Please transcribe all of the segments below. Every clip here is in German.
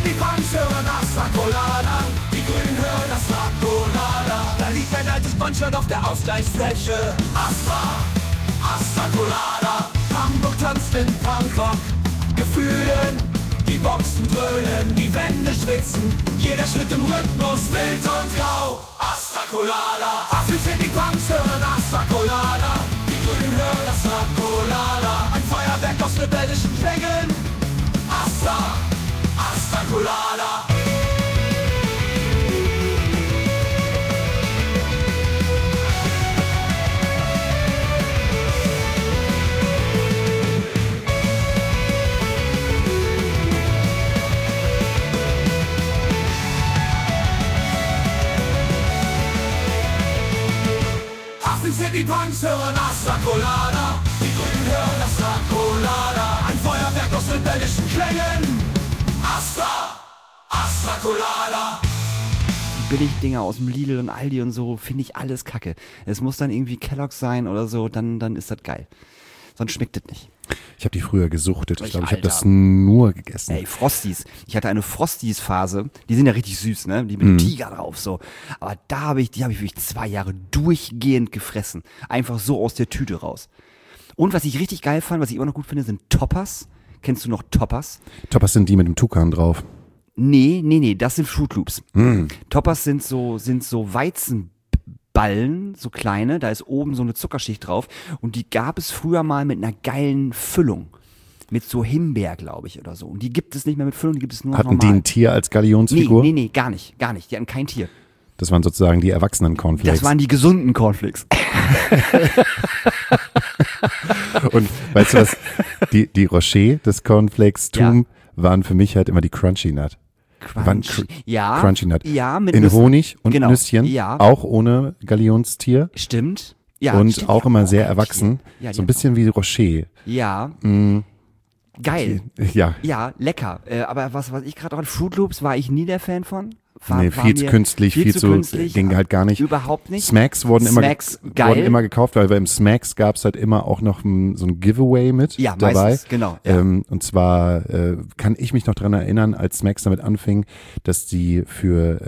die Punks hören Astra Colada, die Grünen hören Astra Colada. Da liegt ein altes Bundshirt auf der Ausgleichsfläche. Astra Colada. Hamburg tanzt in Punkrock. Gefühlen, die Boxen dröhnen, die Wände schwitzen. Jeder Schritt im Rhythmus, wild und grau. Astra Colada. Affen sind die Punks hören Astra Colada. Die Grünen hören Astra Colada. Ein Feuerwerk aus rebellischen Klängen. Astra Colada. Affen sind die Punks hören Astra Colada. Die Grünen hören Astra Colada. Ein Feuerwerk aus rebellischen Klängen. Astra Colada. Die Billigdinger aus dem Lidl und Aldi und so, finde ich alles kacke. Es muss dann irgendwie Kellogg's sein oder so, dann ist das geil. Sonst schmeckt das nicht. Ich habe die früher gesuchtet. Ich glaube, ich habe Alter. das nur gegessen. Ey, Frosties. Ich hatte eine Frosties-Phase. Die sind ja richtig süß, ne? Die mit dem Tiger drauf, so. Aber die habe ich wirklich 2 Jahre durchgehend gefressen. Einfach so aus der Tüte raus. Und was ich richtig geil fand, was ich immer noch gut finde, sind Toppers. Kennst du noch Toppers? Toppers sind die mit dem Tukan drauf. Nee, das sind Fruit Loops. Toppers sind so Weizenballen, so kleine, da ist oben so eine Zuckerschicht drauf und die gab es früher mal mit einer geilen Füllung. Mit so Himbeer, glaube ich, oder so. Und die gibt es nicht mehr mit Füllung, die gibt es nur noch Hatten normal. die ein Tier als Galionsfigur? Nee, gar nicht. Die hatten kein Tier. Das waren sozusagen die erwachsenen Cornflakes. Das waren die gesunden Cornflakes. Und weißt du was? Die Rocher des Cornflakes-Tum waren für mich halt immer die Crunchy Nut. Crunchy Nut. Ja, mit in Nüssen. Honig und Genau. Nüsschen, Ja. auch ohne Galionstier. Stimmt. Ja, Und stimmt. auch immer sehr kein erwachsen. Tier. Ja, So ein bisschen wie Rocher. Ja. Geil. Ja. Ja, lecker. Aber was ich gerade auch Fruit Loops war ich nie der Fan von. Nee, viel zu künstlich, viel zu künstlich. ging halt gar nicht. Überhaupt nicht. Smacks wurden geil. immer gekauft, weil im Smacks gab es halt immer auch noch so ein Giveaway mit Ja, dabei. meistens, genau. Ja. Und zwar kann ich mich noch dran erinnern, als Smacks damit anfing, dass die für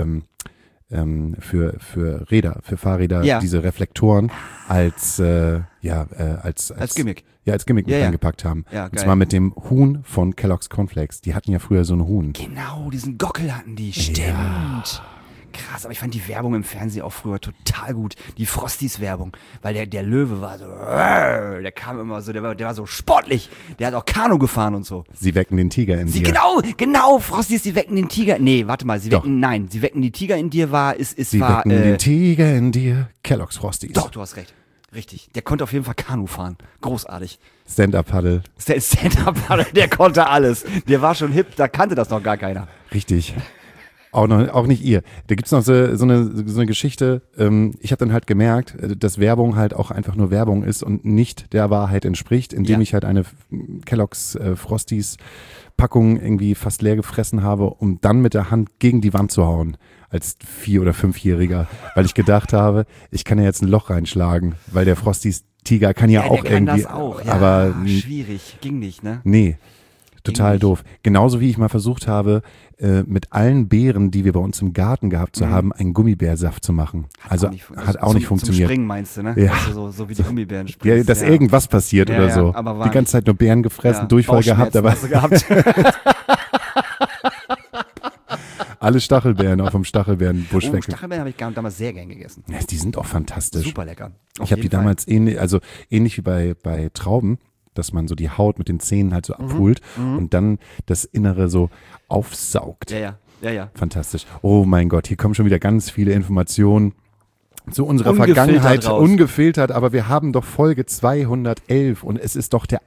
Räder, für Fahrräder diese Reflektoren als Gimmick. Ja, als Gimmick mit Ja. reingepackt haben. Ja, Und geil. zwar mit dem Huhn von Kellogg's Cornflakes. Die hatten ja früher so ein Huhn. Genau, diesen Gockel hatten die. Stimmt. Krass, aber ich fand die Werbung im Fernsehen auch früher total gut. Die Frosties-Werbung. Weil der Löwe war so, der kam immer so, der war so sportlich. Der hat auch Kanu gefahren und so. Sie wecken den Tiger in dir. Genau, Frosties, sie wecken den Tiger. Nee, warte mal, sie Doch. wecken die Tiger in dir Sie wecken den Tiger in dir. Kellogg's Frosties. Doch, du hast recht. Richtig. Der konnte auf jeden Fall Kanu fahren. Großartig. Stand-Up-Paddle. Der Stand-Up-Paddle, der konnte alles. Der war schon hip, da kannte das noch gar keiner. Richtig. Auch nicht ihr. Da gibt's noch so eine Geschichte. Ich habe dann halt gemerkt, dass Werbung halt auch einfach nur Werbung ist und nicht der Wahrheit entspricht, indem ich halt eine Kellogg's Frosties Packung irgendwie fast leer gefressen habe, um dann mit der Hand gegen die Wand zu hauen. Als 4- oder 5-Jähriger, weil ich gedacht habe, ich kann ja jetzt ein Loch reinschlagen, weil der Frosties Tiger kann ja auch der kann irgendwie. das auch. Ja, aber schwierig, ging nicht, ne? nee, total nicht. doof. Genauso wie ich mal versucht habe, mit allen Beeren, die wir bei uns im Garten gehabt zu haben, einen Gummibärsaft zu machen. Hat auch nicht Zum funktioniert. Springen meinst du, ne? Ja. Also so wie die Gummibären springen. Ja, dass irgendwas passiert Ja, oder ja, so. aber war Die ganze Zeit nur Beeren gefressen, Durchfall gehabt, aber alle Stachelbeeren auf dem Stachelbeerenbusch weg. Stachelbeeren habe ich damals sehr gern gegessen. Ja, die sind auch fantastisch. Super lecker. Ich habe die damals ähnlich wie bei Trauben, dass man so die Haut mit den Zähnen halt so abholt und dann das Innere so aufsaugt. Ja. Fantastisch. Oh mein Gott, hier kommen schon wieder ganz viele Informationen zu unserer Ungefiltert Vergangenheit, raus. ungefiltert, aber wir haben doch Folge 211 und es ist doch der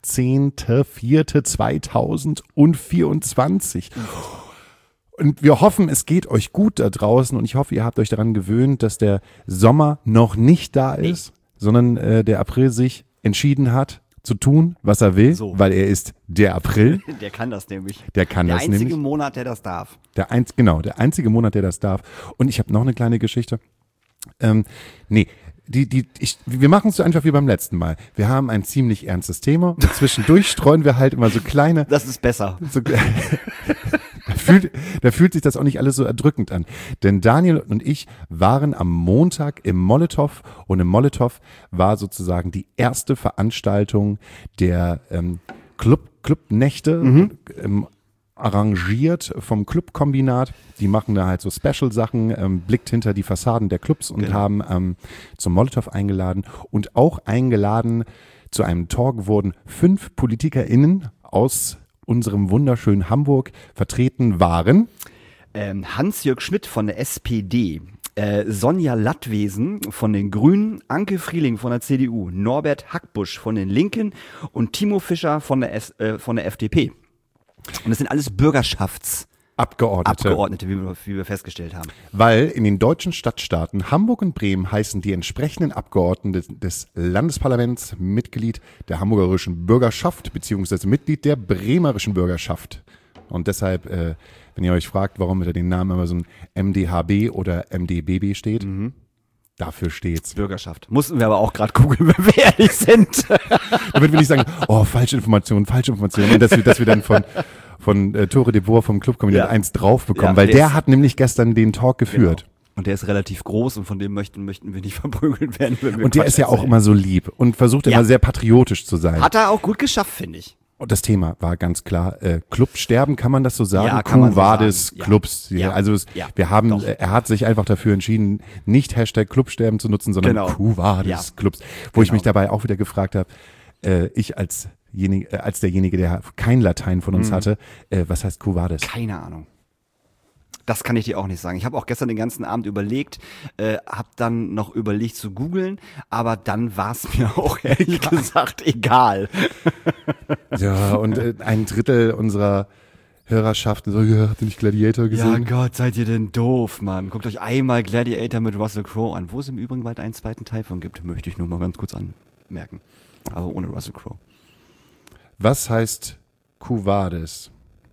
18.04.2024. Und wir hoffen, es geht euch gut da draußen und ich hoffe, ihr habt euch daran gewöhnt, dass der Sommer noch nicht da ist, sondern der April sich entschieden hat, zu tun, was er will, weil er ist der April. Der kann das nämlich. Der einzige Monat, der das darf. Der einzige Monat, der das darf. Und ich habe noch eine kleine Geschichte. Wir machen es so einfach wie beim letzten Mal. Wir haben ein ziemlich ernstes Thema und zwischendurch streuen wir halt immer so kleine. Das ist besser. da fühlt sich das auch nicht alles so erdrückend an. Denn Daniel und ich waren am Montag im Molotow und im Molotow war sozusagen die erste Veranstaltung der Clubnächte arrangiert vom Clubkombinat. Die machen da halt so Special-Sachen, blickt hinter die Fassaden der Clubs und haben zum Molotow eingeladen und auch eingeladen zu einem Talk wurden 5 PolitikerInnen aus unserem wunderschönen Hamburg vertreten waren. Hans-Jörg Schmidt von der SPD, Sonja Lattwesen von den Grünen, Anke Frieling von der CDU, Norbert Hackbusch von den Linken und Timo Fischer von der FDP. Und das sind alles Abgeordnete, wie wir festgestellt haben. Weil in den deutschen Stadtstaaten Hamburg und Bremen heißen die entsprechenden Abgeordneten des Landesparlaments Mitglied der hamburgerischen Bürgerschaft beziehungsweise Mitglied der bremerischen Bürgerschaft. Und deshalb, wenn ihr euch fragt, warum hinter den Namen immer so ein MDHB oder MDBB steht, dafür steht's. Bürgerschaft. Mussten wir aber auch gerade googeln, wenn wir ehrlich sind. Damit will ich sagen, falsche Informationen. Und dass wir dann von Tore de Boer vom Clubkomitee 1 drauf bekommen, weil der hat nämlich gestern den Talk geführt. Genau. Und der ist relativ groß und von dem möchten wir nicht verprügelt werden. Wenn wir und der ist ja auch immer so lieb und versucht immer sehr patriotisch zu sein. Hat er auch gut geschafft, finde ich. Und das Thema war ganz klar, Clubsterben, kann man das so sagen? Ja, kann man so Quo Vadis sagen. Clubs. Ja. Also wir haben, er hat sich einfach dafür entschieden, nicht Hashtag Clubsterben zu nutzen, sondern Quo Vadis Clubs. Wo ich mich dabei auch wieder gefragt habe, ich als derjenige, der kein Latein von uns hatte, was heißt Quo Vadis? Keine Ahnung. Das kann ich dir auch nicht sagen. Ich habe auch gestern den ganzen Abend überlegt, habe dann noch überlegt zu googeln, aber dann war es mir auch ehrlich gesagt egal. Ja, und ein Drittel unserer Hörerschaft so, habt ihr nicht Gladiator gesehen? Ja Gott, seid ihr denn doof, Mann. Guckt euch einmal Gladiator mit Russell Crowe an, wo es im Übrigen bald einen zweiten Teil von gibt, möchte ich nur mal ganz kurz anmerken. Aber ohne Russell Crowe. Was heißt Quo Vadis?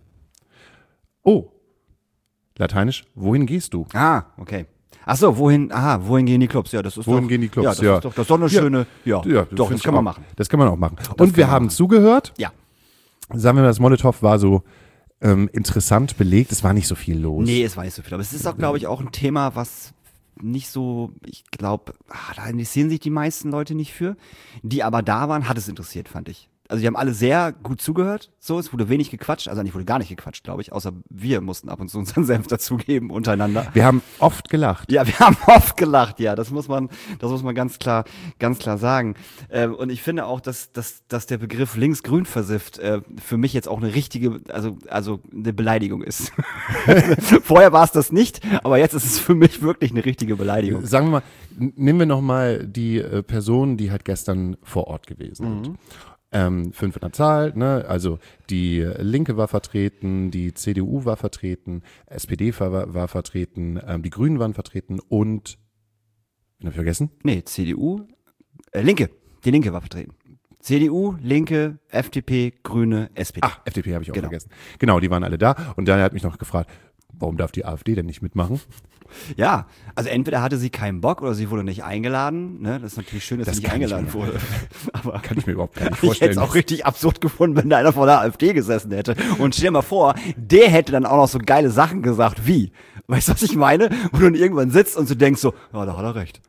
Oh, Lateinisch, wohin gehst du? Ah, okay. Ach so, wohin gehen die Clubs? Ja, das ist wohin gehen die Clubs? Ja, das ist doch eine schöne, das kann man machen. Das kann man auch machen. Und wir haben zugehört. Ja. Sagen wir mal, das Molotow war so interessant belegt. Es war nicht so viel los. Nee, es war nicht so viel. Aber es ist auch, glaube ich, auch ein Thema, was nicht so, ich glaube, da interessieren sich die meisten Leute nicht für. Die aber da waren, hat es interessiert, fand ich. Also die haben alle sehr gut zugehört, so, es wurde wenig gequatscht, also eigentlich wurde gar nicht gequatscht, glaube ich, außer wir mussten ab und zu unseren Senf dazugeben untereinander. Wir haben oft gelacht. Ja, wir haben oft gelacht, ja, das muss man ganz klar sagen. Und ich finde auch, dass der Begriff linksgrün versifft für mich jetzt auch eine richtige, also eine Beleidigung ist. Vorher war es das nicht, aber jetzt ist es für mich wirklich eine richtige Beleidigung. Sagen wir mal, nehmen wir nochmal die Personen, die halt gestern vor Ort gewesen sind. 5 in der Zahl, ne? Also die Linke war vertreten, die CDU war vertreten, SPD war vertreten, die Grünen waren vertreten und, wen hab ich vergessen? Nee, CDU, Linke, die Linke war vertreten. CDU, Linke, FDP, Grüne, SPD. Ach, FDP habe ich auch vergessen. Genau, die waren alle da und Daniel hat mich noch gefragt, warum darf die AfD denn nicht mitmachen? Ja, also entweder hatte sie keinen Bock oder sie wurde nicht eingeladen. Ne? Das ist natürlich schön, dass sie nicht eingeladen wurde. Aber kann ich mir überhaupt gar nicht vorstellen. Ich hätte es auch richtig absurd gefunden, wenn da einer von der AfD gesessen hätte. Und stell dir mal vor, der hätte dann auch noch so geile Sachen gesagt wie, weißt du, was ich meine? Wo du dann irgendwann sitzt und du denkst so, ja, da hat er recht.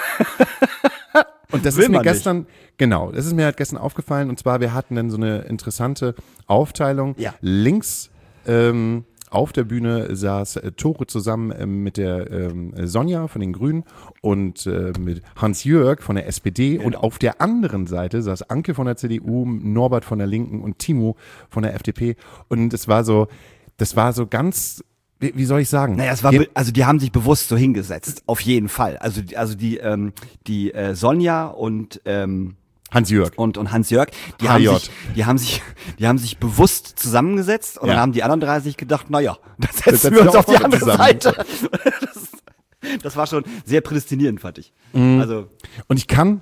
Und das ist mir gestern, das ist mir halt gestern aufgefallen. Und zwar, wir hatten dann so eine interessante Aufteilung. Ja. Links, auf der Bühne saß Tore zusammen mit der Sonja von den Grünen und mit Hans-Jörg von der SPD. Und auf der anderen Seite saß Anke von der CDU, Norbert von der Linken und Timo von der FDP. Und das war so ganz, wie soll ich sagen? Naja, also die haben sich bewusst so hingesetzt, auf jeden Fall. Also die Sonja und Hans-Jörg. Und Hans-Jörg, die haben sich bewusst zusammengesetzt und dann haben die anderen 30 gedacht, naja, dann setzen wir uns auf die andere Seite. Das war schon sehr prädestinierend, fand ich. Also. Und ich kann,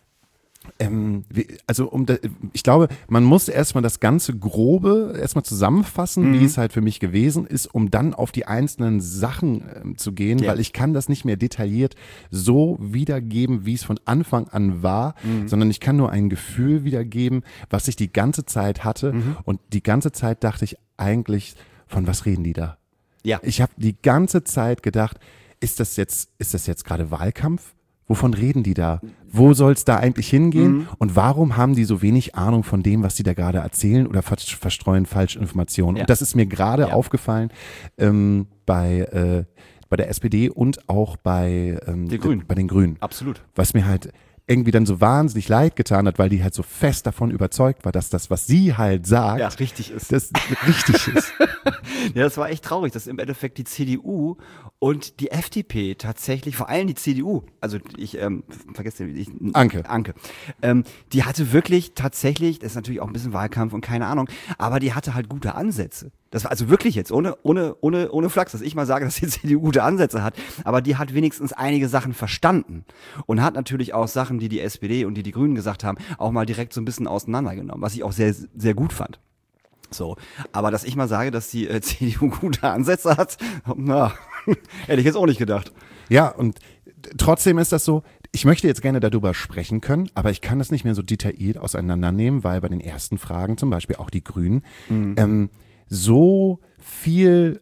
ich glaube, man muss erstmal das ganze Grobe erstmal zusammenfassen, wie es halt für mich gewesen ist, um dann auf die einzelnen Sachen zu gehen, weil ich kann das nicht mehr detailliert so wiedergeben, wie es von Anfang an war, sondern ich kann nur ein Gefühl wiedergeben, was ich die ganze Zeit hatte und die ganze Zeit dachte ich eigentlich, von was reden die da? Ja. Ich habe die ganze Zeit gedacht, ist das jetzt gerade Wahlkampf? Wovon reden die da? Wo soll es da eigentlich hingehen? Und warum haben die so wenig Ahnung von dem, was die da gerade erzählen oder verstreuen falsche Informationen? Ja. Und das ist mir gerade aufgefallen bei der SPD und auch bei den Grünen. Absolut. Was mir halt irgendwie dann so wahnsinnig leid getan hat, weil die halt so fest davon überzeugt war, dass das, was sie halt sagt, Ja, richtig ist. das richtig ist. Ja, das war echt traurig, dass im Endeffekt die CDU und die FDP tatsächlich, vor allem die CDU, also ich vergesse Anke, die hatte wirklich tatsächlich, das ist natürlich auch ein bisschen Wahlkampf und keine Ahnung, aber die hatte halt gute Ansätze. Das war also wirklich jetzt, ohne Flachs, dass ich mal sage, dass die CDU gute Ansätze hat, aber die hat wenigstens einige Sachen verstanden und hat natürlich auch Sachen, die SPD und die Grünen gesagt haben, auch mal direkt so ein bisschen auseinandergenommen, was ich auch sehr, sehr gut fand. So, aber dass ich mal sage, dass die CDU gute Ansätze hat, na, hätte ich jetzt auch nicht gedacht. Ja, und trotzdem ist das so, ich möchte jetzt gerne darüber sprechen können, aber ich kann das nicht mehr so detailliert auseinandernehmen, weil bei den ersten Fragen, zum Beispiel auch die Grünen, so viel,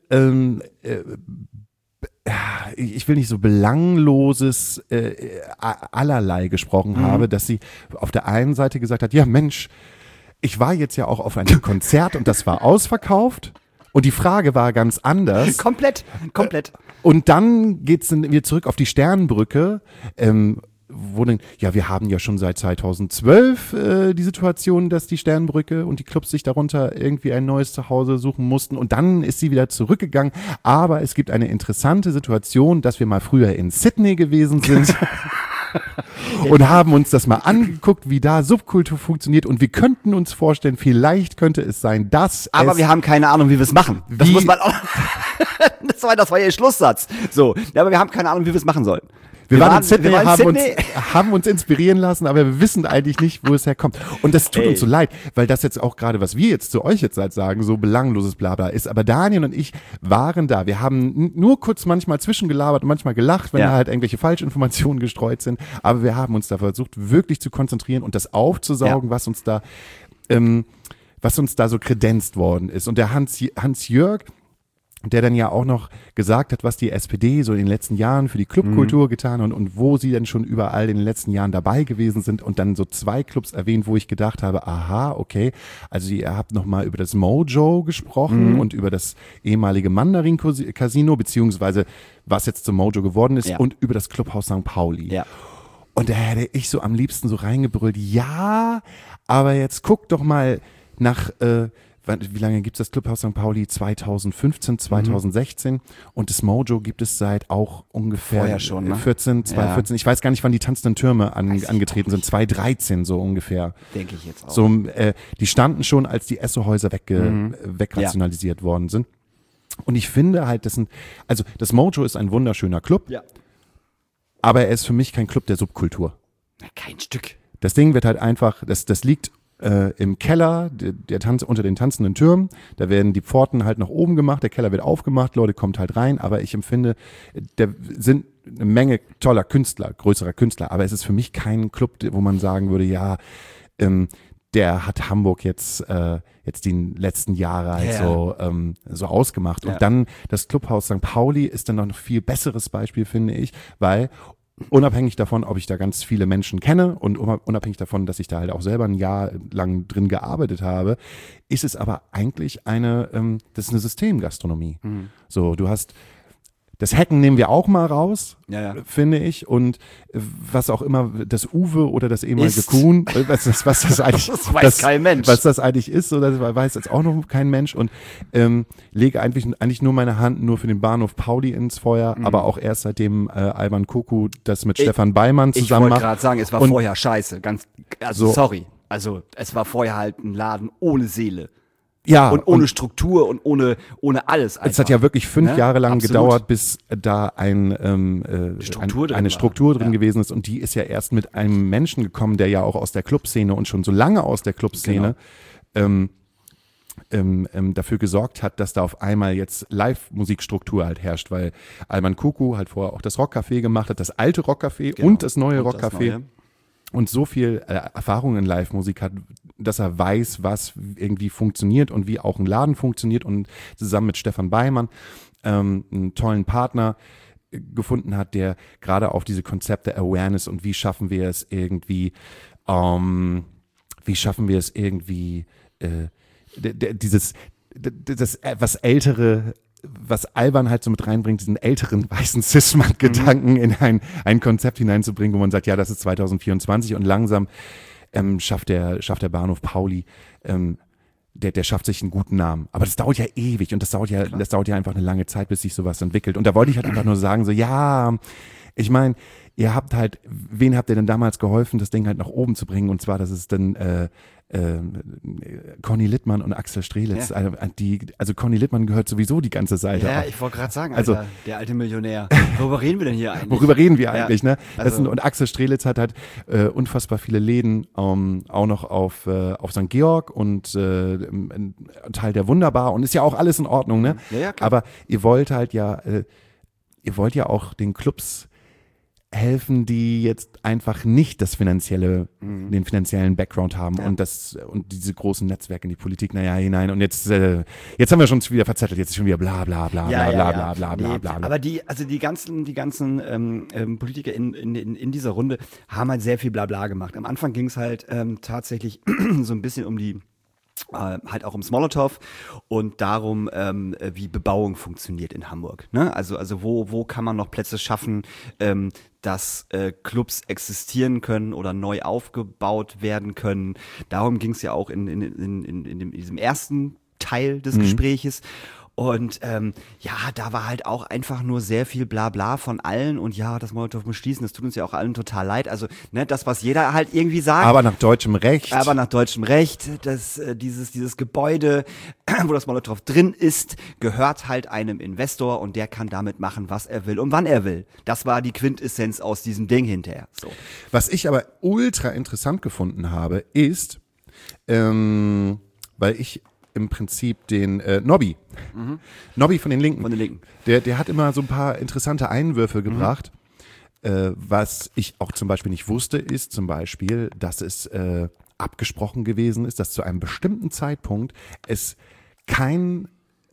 ich will nicht so belangloses allerlei gesprochen habe, dass sie auf der einen Seite gesagt hat, ja Mensch, ich war jetzt ja auch auf einem Konzert und das war ausverkauft und die Frage war ganz anders. Komplett. Und dann geht's dann wieder zurück auf die Sternbrücke, wo dann, ja, wir haben ja schon seit 2012 die Situation, dass die Sternbrücke und die Clubs sich darunter irgendwie ein neues Zuhause suchen mussten und dann ist sie wieder zurückgegangen, aber es gibt eine interessante Situation, dass wir mal früher in Sydney gewesen sind und haben uns das mal angeguckt, wie da Subkultur funktioniert und wir könnten uns vorstellen, vielleicht könnte es sein, dass Aber wir haben keine Ahnung, wie wir es machen. Das muss man auch. Das war ihr Schlusssatz. So, ja, aber wir haben keine Ahnung, wie wir es machen sollen. Wir waren in Sydney, haben uns inspirieren lassen, aber wir wissen eigentlich nicht, wo es herkommt. Und das tut uns so leid, weil das jetzt auch gerade, was wir jetzt zu euch jetzt halt sagen, so belangloses Blabla ist. Aber Daniel und ich waren da. Wir haben nur kurz manchmal zwischengelabert und manchmal gelacht, wenn da halt irgendwelche Falschinformationen gestreut sind. Aber wir haben uns da versucht, wirklich zu konzentrieren und das aufzusaugen, was uns da so kredenzt worden ist. Und der Hans-Jörg, der dann ja auch noch gesagt hat, was die SPD so in den letzten Jahren für die Clubkultur getan hat und wo sie denn schon überall in den letzten Jahren dabei gewesen sind und dann so 2 Clubs erwähnt, wo ich gedacht habe, aha, okay, also ihr habt nochmal über das Mojo gesprochen und über das ehemalige Mandarin-Casino, beziehungsweise was jetzt zum Mojo geworden ist und über das Clubhaus St. Pauli. Ja. Und da hätte ich so am liebsten so reingebrüllt, ja, aber jetzt guck doch mal nach wie lange gibt es das Clubhaus St. Pauli? 2015, 2016 und das Mojo gibt es seit auch ungefähr vorher schon, ne? 2014. Ich weiß gar nicht, wann die tanzenden Türme angetreten sind, 2013 so ungefähr. Denke ich jetzt auch. So, die standen schon, als die Esso-Häuser wegrationalisiert worden sind. Und ich finde halt, das Mojo ist ein wunderschöner Club, aber er ist für mich kein Club der Subkultur. Kein Stück. Das Ding wird halt einfach, das liegt im Keller, unter den tanzenden Türmen, da werden die Pforten halt nach oben gemacht, der Keller wird aufgemacht, Leute kommt halt rein, aber ich empfinde, da sind eine Menge toller Künstler, größerer Künstler, aber es ist für mich kein Club, wo man sagen würde, ja, der hat Hamburg jetzt die letzten Jahre halt so ausgemacht. Und dann das Clubhaus St. Pauli ist dann noch ein viel besseres Beispiel, finde ich, weil unabhängig davon, ob ich da ganz viele Menschen kenne und unabhängig davon, dass ich da halt auch selber ein Jahr lang drin gearbeitet habe, ist es aber eigentlich das ist eine Systemgastronomie. So, du hast das Hacken nehmen wir auch mal raus, finde ich. Und was auch immer das Uwe oder das ehemalige Kuhn, was das eigentlich, das weiß kein Mensch. Was das eigentlich ist, oder das weiß jetzt auch noch kein Mensch. Und lege eigentlich nur meine Hand nur für den Bahnhof Pauli ins Feuer, aber auch erst seitdem Alban Kuku das mit Stefan Beimann zusammen macht. Ich wollte gerade sagen, es war vorher scheiße. Sorry. Also es war vorher halt ein Laden ohne Seele. Ja, und ohne Struktur und ohne alles einfach. Es hat ja wirklich 5 Jahre lang gedauert, bis da eine Struktur drin gewesen ist. Und die ist ja erst mit einem Menschen gekommen, der ja auch aus der Clubszene und schon so lange aus der Clubszene dafür gesorgt hat, dass da auf einmal jetzt Live-Musikstruktur halt herrscht, weil Alban Kuku halt vorher auch das Rockcafé gemacht hat, das alte Rockcafé und das neue Rockcafé. und so viel Erfahrung in Live-Musik hat, dass er weiß, was irgendwie funktioniert und wie auch ein Laden funktioniert und zusammen mit Stefan Beimann einen tollen Partner gefunden hat, der gerade auf diese Konzepte Awareness und wie schaffen wir es irgendwie das etwas ältere, was Alban halt so mit reinbringt, diesen älteren weißen Cis-Mann-Gedanken in ein Konzept hineinzubringen, wo man sagt, ja, das ist 2024 und langsam schafft der Bahnhof Pauli, der schafft sich einen guten Namen. Aber das dauert ja ewig und das dauert ja einfach eine lange Zeit, bis sich sowas entwickelt. Und da wollte ich halt einfach nur sagen, so, ja, ich meine, wen habt ihr denn damals geholfen, das Ding halt nach oben zu bringen? Und zwar, das ist dann Conny Littmann und Axel Strelitz. Ja. Also Conny Littmann gehört sowieso die ganze Seite. Ja, auf. ich wollte gerade sagen, Also- Alter, der alte Millionär. Worüber reden wir denn hier eigentlich? Worüber reden wir Ja, eigentlich, ne? also- Und Axel Strelitz hat halt unfassbar viele Läden, auch noch auf St. Georg und ein Teil der Wunderbar und ist ja auch alles in Ordnung, ne? Ja, klar. Aber ihr wollt ja auch den Clubs helfen, die jetzt einfach nicht den finanziellen Background haben und diese großen Netzwerke in die Politik hinein. Und jetzt haben wir schon wieder verzettelt, jetzt ist schon wieder bla bla bla bla bla bla bla bla bla. Aber die ganzen Politiker in dieser Runde haben halt sehr viel Blabla gemacht. Am Anfang ging es halt tatsächlich so ein bisschen um die halt auch ums Molotow und darum, wie Bebauung funktioniert in Hamburg. Ne? Also wo kann man noch Plätze schaffen, dass Clubs existieren können oder neu aufgebaut werden können. Darum ging es ja auch in diesem ersten Teil des Gespräches. Und da war halt auch einfach nur sehr viel Blabla von allen und ja, das Molotow muss schließen, das tut uns ja auch allen total leid. Also ne, das, was jeder halt irgendwie sagt. Aber nach deutschem Recht. Dieses Gebäude, wo das Molotow drin ist, gehört halt einem Investor und der kann damit machen, was er will und wann er will. Das war die Quintessenz aus diesem Ding hinterher. So. Was ich aber ultra interessant gefunden habe, ist, weil ich im Prinzip den Nobby von den Linken. Von den Linken. Der hat immer so ein paar interessante Einwürfe gebracht. Was ich auch zum Beispiel nicht wusste, ist zum Beispiel, dass es abgesprochen gewesen ist, dass zu einem bestimmten Zeitpunkt dass keine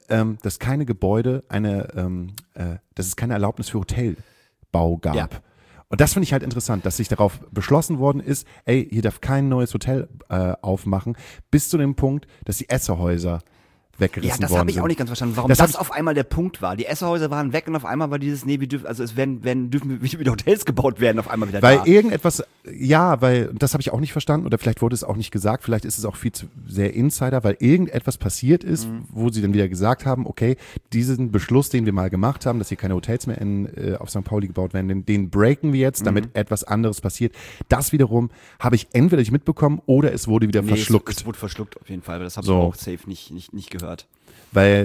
Gebäude dass es keine Erlaubnis für Hotelbau gab. Ja. Und das finde ich halt interessant, dass sich darauf beschlossen worden ist, hier darf kein neues Hotel aufmachen, bis zu dem Punkt, dass die Esserhäuser weggerissen worden sind. Ja, das habe ich auch nicht ganz verstanden, warum Das das hab auf einmal der Punkt war. Die Esserhäuser waren weg und auf einmal war dieses, dürfen wieder Hotels gebaut werden, auf einmal wieder Weil da. weil das habe ich auch nicht verstanden oder vielleicht wurde es auch nicht gesagt, vielleicht ist es auch viel zu sehr Insider, weil irgendetwas passiert ist, wo sie dann wieder gesagt haben, okay, diesen Beschluss, den wir mal gemacht haben, dass hier keine Hotels mehr auf St. Pauli gebaut werden, den breaken wir jetzt, damit etwas anderes passiert. Das wiederum habe ich entweder nicht mitbekommen oder es wurde wieder verschluckt. Es wurde verschluckt auf jeden Fall, weil das habe So. ich auch safe nicht gehört. Weil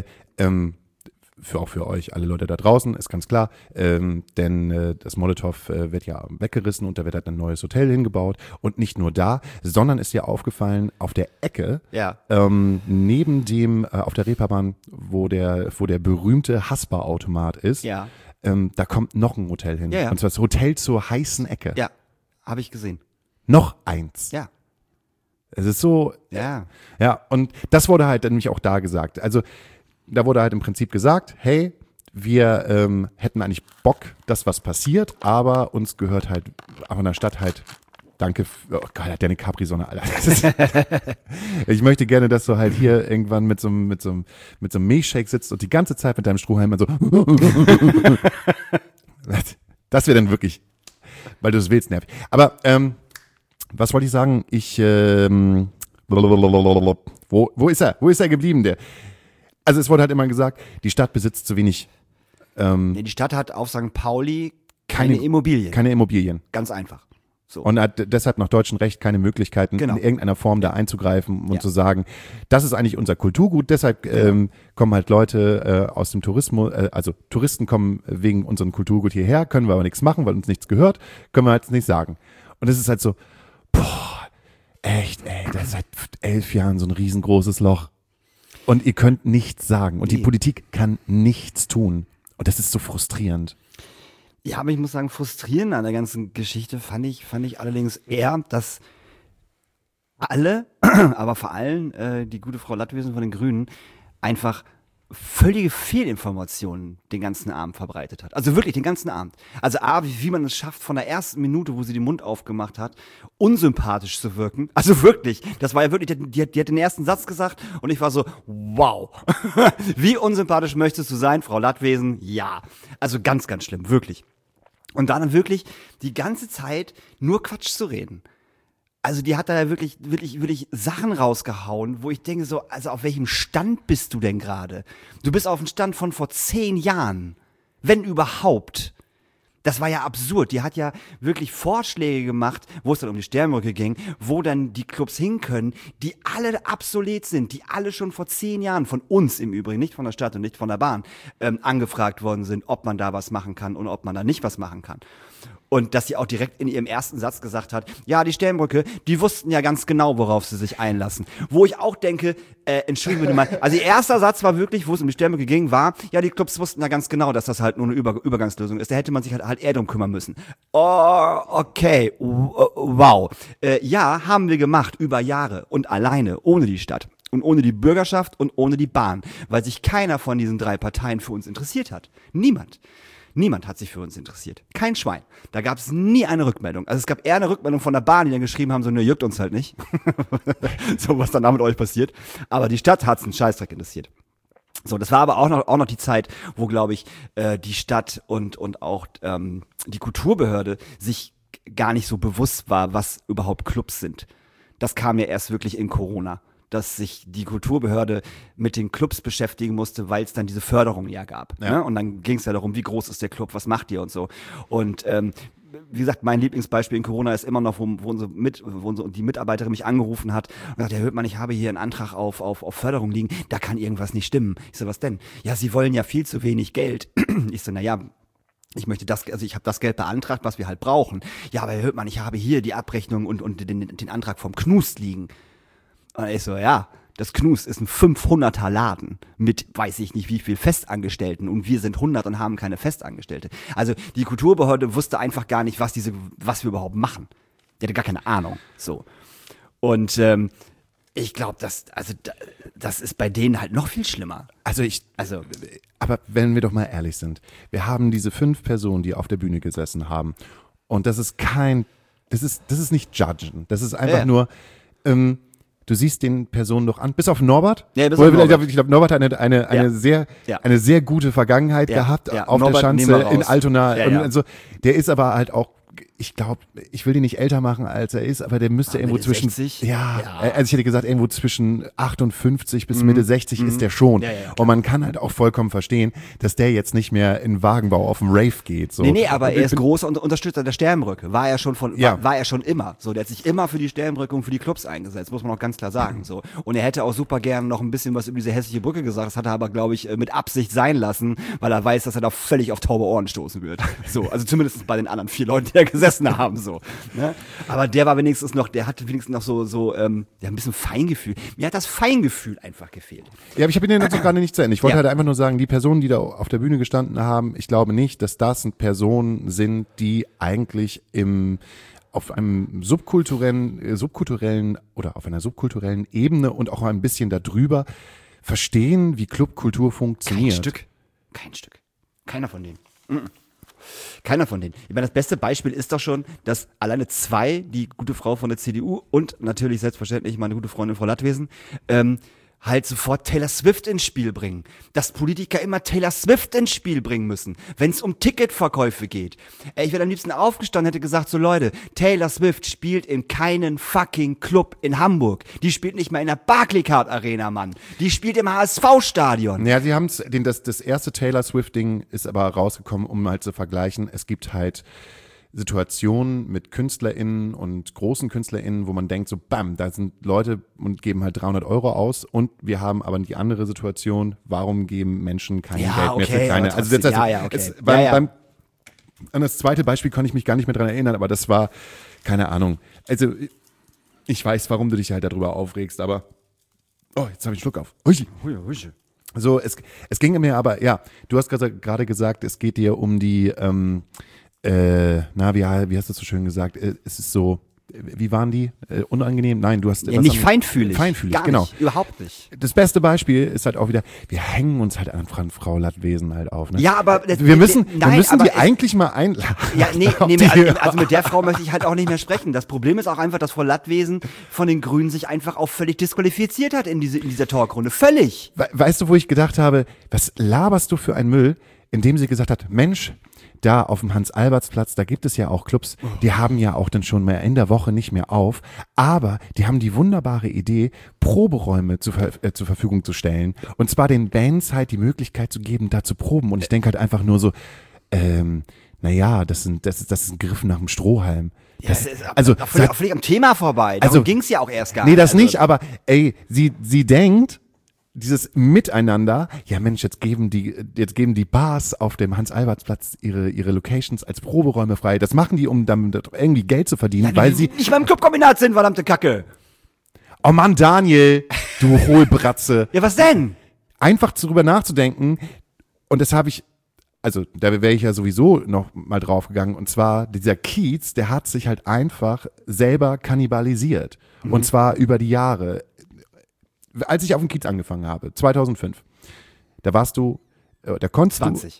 auch für euch, alle Leute da draußen, ist ganz klar, denn das Molotow wird ja weggerissen und da wird halt ein neues Hotel hingebaut und nicht nur da, sondern ist ja aufgefallen, auf der Ecke, Ja. neben dem, auf der Reeperbahn, wo der berühmte Haspa-Automat ist, Ja. da kommt noch ein Hotel hin. Ja, ja. Und zwar das Hotel zur heißen Ecke. Ja, habe ich gesehen. Noch eins. Ja. Es ist so, Ja. ja, und das wurde halt nämlich auch da gesagt. Also da wurde halt im Prinzip gesagt, hey, wir hätten eigentlich Bock, dass was passiert, aber uns gehört halt auch in der Stadt halt, danke, oh Gott, hat der eine Capri-Sonne, Alter. Ich möchte gerne, dass du halt hier irgendwann mit so einem Milchshake sitzt und die ganze Zeit mit deinem Strohhalm und so. Das wäre dann wirklich, weil du es willst, nervig. Aber was wollte ich sagen? Wo ist er? Wo ist er geblieben, der? Also es wurde halt immer gesagt, die Stadt besitzt zu wenig Nee, die Stadt hat auf St. Pauli keine Immobilien. Keine Immobilien. Ganz einfach. So. Und hat deshalb nach deutschem Recht keine Möglichkeiten, Genau. in irgendeiner Form da einzugreifen und Ja. zu sagen, das ist eigentlich unser Kulturgut, deshalb kommen halt Leute aus dem Tourismus, also Touristen kommen wegen unserem Kulturgut hierher, können wir aber nichts machen, weil uns nichts gehört, können wir halt nicht sagen. Und es ist halt so, echt, das ist seit 11 Jahren so ein riesengroßes Loch. Und ihr könnt nichts sagen. Und die Nee. Politik kann nichts tun. Und das ist so frustrierend. Ja, aber ich muss sagen, frustrierend an der ganzen Geschichte fand ich allerdings eher, dass alle, aber vor allem die gute Frau Lattwesen von den Grünen einfach völlige Fehlinformationen den ganzen Abend verbreitet hat. Also wirklich den ganzen Abend. Also wie man es schafft, von der ersten Minute, wo sie den Mund aufgemacht hat, unsympathisch zu wirken. Also wirklich, das war ja wirklich, die hat den ersten Satz gesagt und ich war so, wow. Wie unsympathisch möchtest du sein, Frau Lattwesen? Ja. Also ganz, ganz schlimm, wirklich. Und dann wirklich die ganze Zeit nur Quatsch zu reden. Also die hat da ja wirklich Sachen rausgehauen, wo ich denke so, also auf welchem Stand bist du denn gerade? Du bist auf dem Stand von vor 10 Jahren, wenn überhaupt. Das war ja absurd. Die hat ja wirklich Vorschläge gemacht, wo es dann um die Sternbrücke ging, wo dann die Clubs hin können, die alle obsolet sind, die alle schon vor 10 Jahren, von uns im Übrigen, nicht von der Stadt und nicht von der Bahn, angefragt worden sind, ob man da was machen kann und ob man da nicht was machen kann. Und dass sie auch direkt in ihrem ersten Satz gesagt hat, ja, die Sternbrücke, die wussten ja ganz genau, worauf sie sich einlassen. Wo ich auch denke, entschuldigen bitte mal, also ihr erster Satz war wirklich, wo es um die Sternbrücke ging, war, ja, die Clubs wussten ja ganz genau, dass das halt nur eine Übergangslösung ist. Da hätte man sich halt eher drum kümmern müssen. Oh, okay, wow. Ja, haben wir gemacht, über Jahre und alleine, ohne die Stadt. Und ohne die Bürgerschaft und ohne die Bahn. Weil sich keiner von diesen 3 Parteien für uns interessiert hat. Niemand hat sich für uns interessiert. Kein Schwein. Da gab es nie eine Rückmeldung. Also es gab eher eine Rückmeldung von der Bahn, die dann geschrieben haben, so, ne, juckt uns halt nicht. So, was dann da mit euch passiert. Aber die Stadt hat's einen Scheißdreck interessiert. So, das war aber auch noch die Zeit, wo, glaube ich, die Stadt und auch die Kulturbehörde sich gar nicht so bewusst war, was überhaupt Clubs sind. Das kam ja erst wirklich in Corona, dass sich die Kulturbehörde mit den Clubs beschäftigen musste, weil es dann diese Förderung ja gab. Ja. Ne? Und dann ging es ja darum, wie groß ist der Club, was macht ihr und so. Und wie gesagt, mein Lieblingsbeispiel in Corona ist immer noch, wo die Mitarbeiterin mich angerufen hat und gesagt, Herr Höhtmann, ich habe hier einen Antrag auf Förderung liegen, da kann irgendwas nicht stimmen. Ich so, was denn? Ja, Sie wollen ja viel zu wenig Geld. Ich so, naja, ich möchte ich habe das Geld beantragt, was wir halt brauchen. Ja, aber Herr Höhtmann, ich habe hier die Abrechnung und den Antrag vom Knust liegen. Und ich so, ja, das Knus ist ein 500er Laden mit weiß ich nicht wie viel Festangestellten und wir sind 100 und haben keine Festangestellte. Also die Kulturbehörde wusste einfach gar nicht, was wir überhaupt machen. Die hatte gar keine Ahnung. So. Und ich glaube, das ist bei denen halt noch viel schlimmer. Aber wenn wir doch mal ehrlich sind, wir haben diese 5 Personen, die auf der Bühne gesessen haben und das ist nicht Judgen, das ist einfach nur, du siehst den Personen doch an, bis auf Norbert. Ja, bis auf Norbert. Ich glaube, Norbert hat eine sehr gute Vergangenheit gehabt auf Norbert der Schanze in Altona. Ja. Und so. Der ist aber halt auch, ich glaube, ich will den nicht älter machen, als er ist, aber der müsste irgendwo zwischen, 60? Also ich hätte gesagt, irgendwo zwischen 58 bis Mitte 60 ist der schon. Ja, und man kann halt auch vollkommen verstehen, dass der jetzt nicht mehr in Wagenbau auf dem Rave geht. So. Nee, aber er ist großer Unterstützer der Sternbrücke. War er schon immer. So, der hat sich immer für die Sternbrücke und für die Clubs eingesetzt, muss man auch ganz klar sagen. So. Und er hätte auch super gern noch ein bisschen was über diese hässliche Brücke gesagt. Das hat er aber, glaube ich, mit Absicht sein lassen, weil er weiß, dass er da völlig auf taube Ohren stoßen wird. So, also zumindest bei den anderen 4 Leuten, die da gesessen haben. So, ne? Aber der war wenigstens noch, der hatte wenigstens noch so ein bisschen Feingefühl. Mir hat das Feingefühl einfach gefehlt. Ja, aber ich habe ihn jetzt auch gerade nicht zu Ende. Ich wollte halt einfach nur sagen, die Personen, die da auf der Bühne gestanden haben, ich glaube nicht, dass das Personen sind, die eigentlich auf einem subkulturellen oder auf einer subkulturellen Ebene und auch ein bisschen darüber verstehen, wie Clubkultur funktioniert. Kein Stück. Keiner von denen. Keiner von denen. Ich meine, das beste Beispiel ist doch schon, dass alleine 2, die gute Frau von der CDU und natürlich selbstverständlich meine gute Freundin Frau Lattwesen, halt sofort Taylor Swift ins Spiel bringen. Dass Politiker immer Taylor Swift ins Spiel bringen müssen, wenn es um Ticketverkäufe geht. Ich wäre am liebsten aufgestanden, hätte gesagt, so Leute, Taylor Swift spielt in keinen fucking Club in Hamburg. Die spielt nicht mal in der Barclaycard Arena, Mann. Die spielt im HSV-Stadion. Ja, sie haben das erste Taylor Swift-Ding ist aber rausgekommen, um mal zu vergleichen. Es gibt halt Situationen mit KünstlerInnen und großen KünstlerInnen, wo man denkt so, bam, da sind Leute und geben halt 300 € aus und wir haben aber die andere Situation, warum geben Menschen kein Geld mehr für kleine, an das zweite Beispiel kann ich mich gar nicht mehr dran erinnern, aber das war, keine Ahnung, also ich weiß, warum du dich halt darüber aufregst, aber, jetzt habe ich einen Schluck auf. So, es ging mir aber, ja, du hast gerade gesagt, es geht dir um die, wie hast du es so schön gesagt, es ist so, wie waren die? Unangenehm? Nein, du hast... Ja, nicht feinfühlig. Feinfühlig, Gar genau. nicht, überhaupt nicht. Das beste Beispiel ist halt auch wieder, wir hängen uns halt an Frau Lattwesen halt auf. Ne? Ja, aber... Wir müssen die eigentlich mal einladen. Ja, also mit der Frau möchte ich halt auch nicht mehr sprechen. Das Problem ist auch einfach, dass Frau Lattwesen von den Grünen sich einfach auch völlig disqualifiziert hat in dieser Talkrunde. Völlig. Weißt du, wo ich gedacht habe, was laberst du für einen Müll, indem sie gesagt hat, Mensch, da auf dem Hans-Alberts-Platz, da gibt es ja auch Clubs, die haben ja auch dann schon mehr in der Woche nicht mehr auf, aber die haben die wunderbare Idee, Proberäume zur Verfügung zu stellen und zwar den Bands halt die Möglichkeit zu geben, da zu proben und ich denke halt einfach nur so, das ist ein Griff nach dem Strohhalm. Das ist völlig am Thema vorbei, darum ging es ja auch erst gar nicht. Nee, das nicht, aber sie denkt, dieses Miteinander, ja Mensch, jetzt geben die Bars auf dem Hans-Alberts-Platz ihre Locations als Proberäume frei. Das machen die, um damit irgendwie Geld zu verdienen, weil sie nicht mal im Clubkombinat sind, verdammte Kacke. Oh Mann, Daniel, du Hohlbratze. Ja, was denn? Einfach darüber nachzudenken, und das habe ich, also da wäre ich ja sowieso noch mal drauf gegangen, und zwar dieser Kiez, der hat sich halt einfach selber kannibalisiert. Und zwar über die Jahre. Als ich auf dem Kiez angefangen habe, 2005, da warst du, da konntest 20.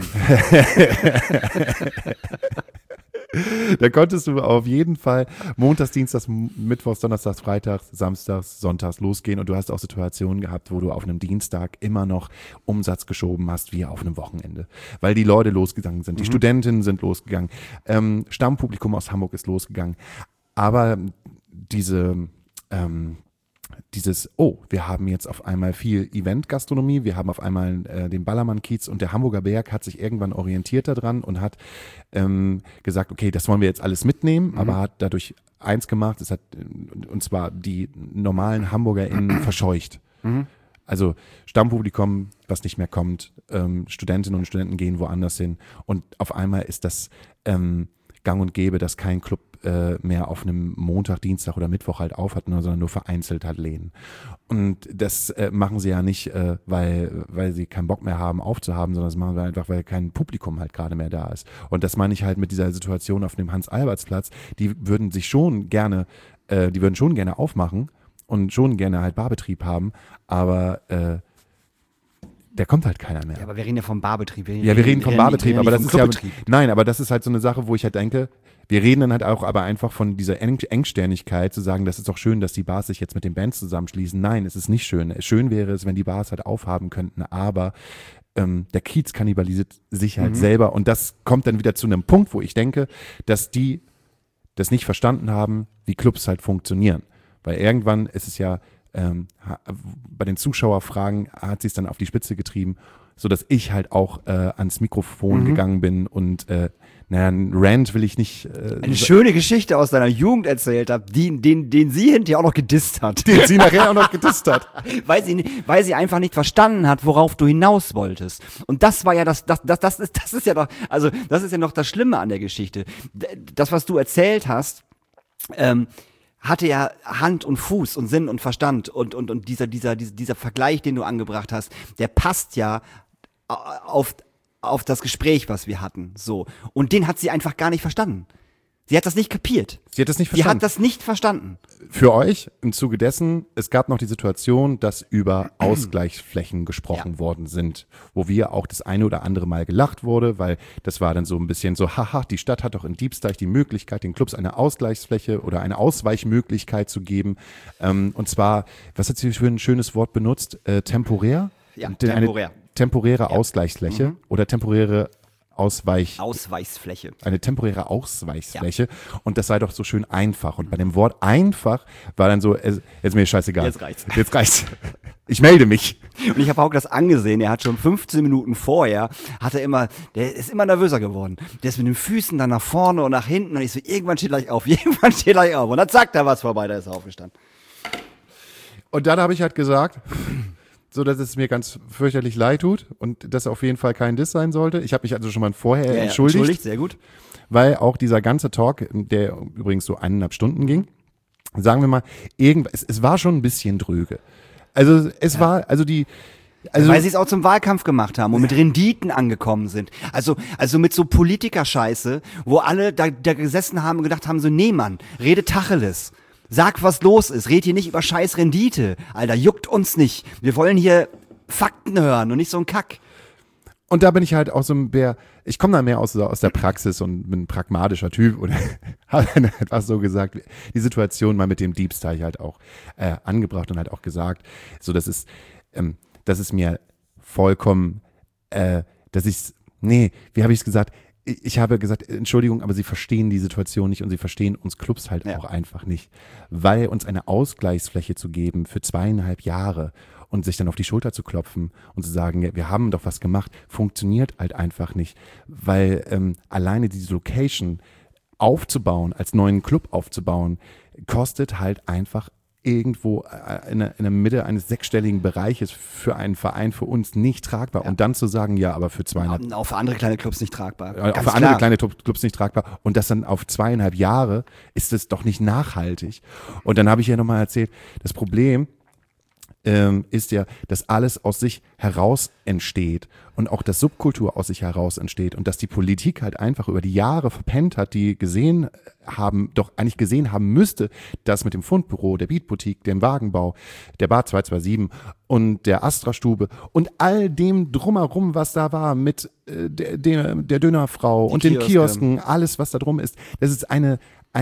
Da konntest du auf jeden Fall montags, dienstags, mittwochs, donnerstags, freitags, samstags, sonntags losgehen und du hast auch Situationen gehabt, wo du auf einem Dienstag immer noch Umsatz geschoben hast, wie auf einem Wochenende, weil die Leute losgegangen sind, die Studentinnen sind losgegangen, Stammpublikum aus Hamburg ist losgegangen, aber wir haben jetzt auf einmal viel Event-Gastronomie, wir haben auf einmal den Ballermann-Kiez und der Hamburger Berg hat sich irgendwann orientiert daran und hat gesagt, okay, das wollen wir jetzt alles mitnehmen, aber hat dadurch eins gemacht, und zwar die normalen HamburgerInnen verscheucht. Also Stammpublikum, was nicht mehr kommt, Studentinnen und Studenten gehen woanders hin und auf einmal ist das gang und gäbe, dass kein Club mehr auf einem Montag, Dienstag oder Mittwoch halt auf hat, sondern nur vereinzelt halt Läden. Und das machen sie ja nicht, weil sie keinen Bock mehr haben aufzuhaben, sondern das machen sie einfach, weil kein Publikum halt gerade mehr da ist. Und das meine ich halt mit dieser Situation auf dem Hans-Alberts-Platz, die würden schon gerne aufmachen und schon gerne halt Barbetrieb haben, aber da kommt halt keiner mehr. Ja, aber wir reden ja vom Barbetrieb. Wir reden vom Barbetrieb, aber das ist ja, nein, aber das ist halt so eine Sache, wo ich halt denke, wir reden dann halt auch aber einfach von dieser Engständigkeit, zu sagen, das ist doch schön, dass die Bars sich jetzt mit den Bands zusammenschließen. Nein, es ist nicht schön. Schön wäre es, wenn die Bars halt aufhaben könnten, aber der Kiez kannibalisiert sich halt selber und das kommt dann wieder zu einem Punkt, wo ich denke, dass die das nicht verstanden haben, wie Clubs halt funktionieren. Weil irgendwann ist es ja bei den Zuschauerfragen hat sie es dann auf die Spitze getrieben, so dass ich halt auch ans Mikrofon gegangen bin und einen Rant will ich nicht. Eine schöne Geschichte aus deiner Jugend erzählt habe, den sie hinterher auch noch gedisst hat. Den sie nachher auch noch gedisst hat. weil sie einfach nicht verstanden hat, worauf du hinaus wolltest. Und das war ja das ist ja doch, also das ist ja noch das Schlimme an der Geschichte. Das, was du erzählt hast, hatte ja Hand und Fuß und Sinn und Verstand und dieser Vergleich, den du angebracht hast, der passt ja auf das Gespräch, was wir hatten, so. Und den hat sie einfach gar nicht verstanden. Sie hat das nicht kapiert. Sie hat das nicht verstanden. Für euch, im Zuge dessen, es gab noch die Situation, dass über Ausgleichsflächen gesprochen worden sind, wo wir auch das eine oder andere Mal gelacht wurde, weil das war dann so ein bisschen so, haha, die Stadt hat doch in Diebsteich die Möglichkeit, den Clubs eine Ausgleichsfläche oder eine Ausweichmöglichkeit zu geben. Und zwar, was hat sie für ein schönes Wort benutzt? Temporär? Ja, temporär. Eine temporäre Ausgleichsfläche oder temporäre Ausweichsfläche. Eine temporäre Ausweichsfläche. Ja. Und das sei doch so schön einfach. Und bei dem Wort einfach war dann so, jetzt mir scheißegal. Jetzt reicht's. Ich melde mich. Und ich habe Hauke das angesehen. Er hat schon 15 Minuten vorher, der ist immer nervöser geworden. Der ist mit den Füßen dann nach vorne und nach hinten. Und ich so, irgendwann steht gleich auf. Und dann sagt er was vorbei, da ist er aufgestanden. Und dann habe ich halt gesagt, so dass es mir ganz fürchterlich leid tut und das auf jeden Fall kein Diss sein sollte. Ich habe mich also schon mal vorher entschuldigt. Entschuldigt, sehr gut. Weil auch dieser ganze Talk, der übrigens so 1,5 Stunden ging, sagen wir mal, es war schon ein bisschen dröge. Also Also, weil sie es auch zum Wahlkampf gemacht haben und mit Renditen angekommen sind. Also mit so Politikerscheiße, wo alle da gesessen haben und gedacht haben, so, nee, Mann, rede Tacheles. Sag, was los ist. Red hier nicht über scheiß Rendite. Alter, juckt uns nicht. Wir wollen hier Fakten hören und nicht so ein Kack. und da bin ich halt auch so ein Bär, ich komme da mehr aus der Praxis und bin ein pragmatischer Typ und habe dann einfach so gesagt, die Situation mal mit dem Diebstahl halt auch angebracht und halt auch gesagt, so das ist mir vollkommen, wie habe ich es gesagt? Ich habe gesagt, Entschuldigung, aber Sie verstehen die Situation nicht und Sie verstehen uns Clubs halt auch einfach nicht. Weil uns eine Ausgleichsfläche zu geben für 2,5 Jahre und sich dann auf die Schulter zu klopfen und zu sagen, ja, wir haben doch was gemacht, funktioniert halt einfach nicht. Weil alleine diese Location aufzubauen, als neuen Club aufzubauen, kostet halt einfach irgendwo in der Mitte eines 6-stelligen Bereiches für einen Verein für uns nicht tragbar. Ja. Und dann zu sagen, ja, aber für 2,5... Auch für andere kleine Clubs nicht tragbar. Für andere kleine Clubs nicht tragbar. Und das dann auf 2,5 Jahre ist es doch nicht nachhaltig. Und dann habe ich ja nochmal erzählt, das Problem ist ja, dass alles aus sich heraus entsteht und auch dass Subkultur aus sich heraus entsteht und dass die Politik halt einfach über die Jahre verpennt hat, die gesehen haben müsste, dass mit dem Fundbüro, der Beatboutique, dem Wagenbau, der Bar 227 und der Astra-Stube und all dem drumherum, was da war, mit der Dönerfrau und den Kiosken, alles, was da drum ist, das ist ein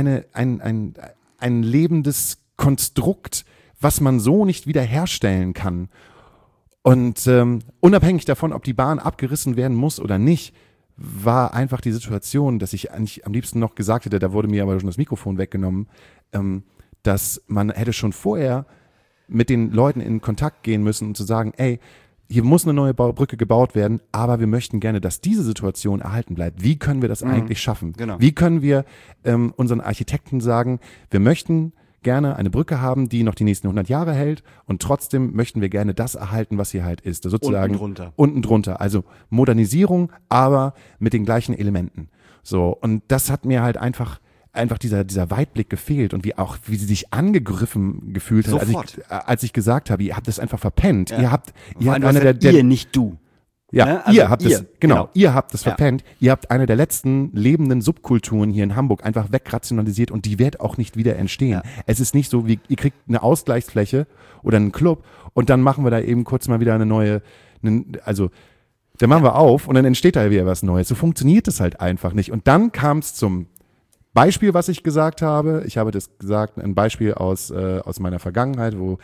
lebendes Konstrukt, was man so nicht wiederherstellen kann. Und unabhängig davon, ob die Bahn abgerissen werden muss oder nicht, war einfach die Situation, dass ich eigentlich am liebsten noch gesagt hätte, da wurde mir aber schon das Mikrofon weggenommen, dass man hätte schon vorher mit den Leuten in Kontakt gehen müssen und zu sagen, ey, hier muss eine neue Brücke gebaut werden, aber wir möchten gerne, dass diese Situation erhalten bleibt. Wie können wir das eigentlich schaffen? Genau. Wie können wir unseren Architekten sagen, wir möchten gerne eine Brücke haben, die noch die nächsten 100 Jahre hält und trotzdem möchten wir gerne das erhalten, was hier halt ist. Sozusagen unten drunter. Also Modernisierung, aber mit den gleichen Elementen. So, und das hat mir halt einfach dieser Weitblick gefehlt und wie sie sich angegriffen gefühlt hat, als ich gesagt habe, ihr habt das einfach verpennt. Ja. Ihr nicht du. Ja, ne? Also ihr habt das verpennt. Ihr habt eine der letzten lebenden Subkulturen hier in Hamburg einfach wegrationalisiert und die wird auch nicht wieder entstehen. Ja. Es ist nicht so, wie ihr kriegt eine Ausgleichsfläche oder einen Club und dann machen wir da eben kurz mal wieder dann machen wir auf und dann entsteht da wieder was Neues. So funktioniert es halt einfach nicht. Und dann kam es zum Beispiel, was ich gesagt habe. Ich habe das gesagt, ein Beispiel aus meiner Vergangenheit, wo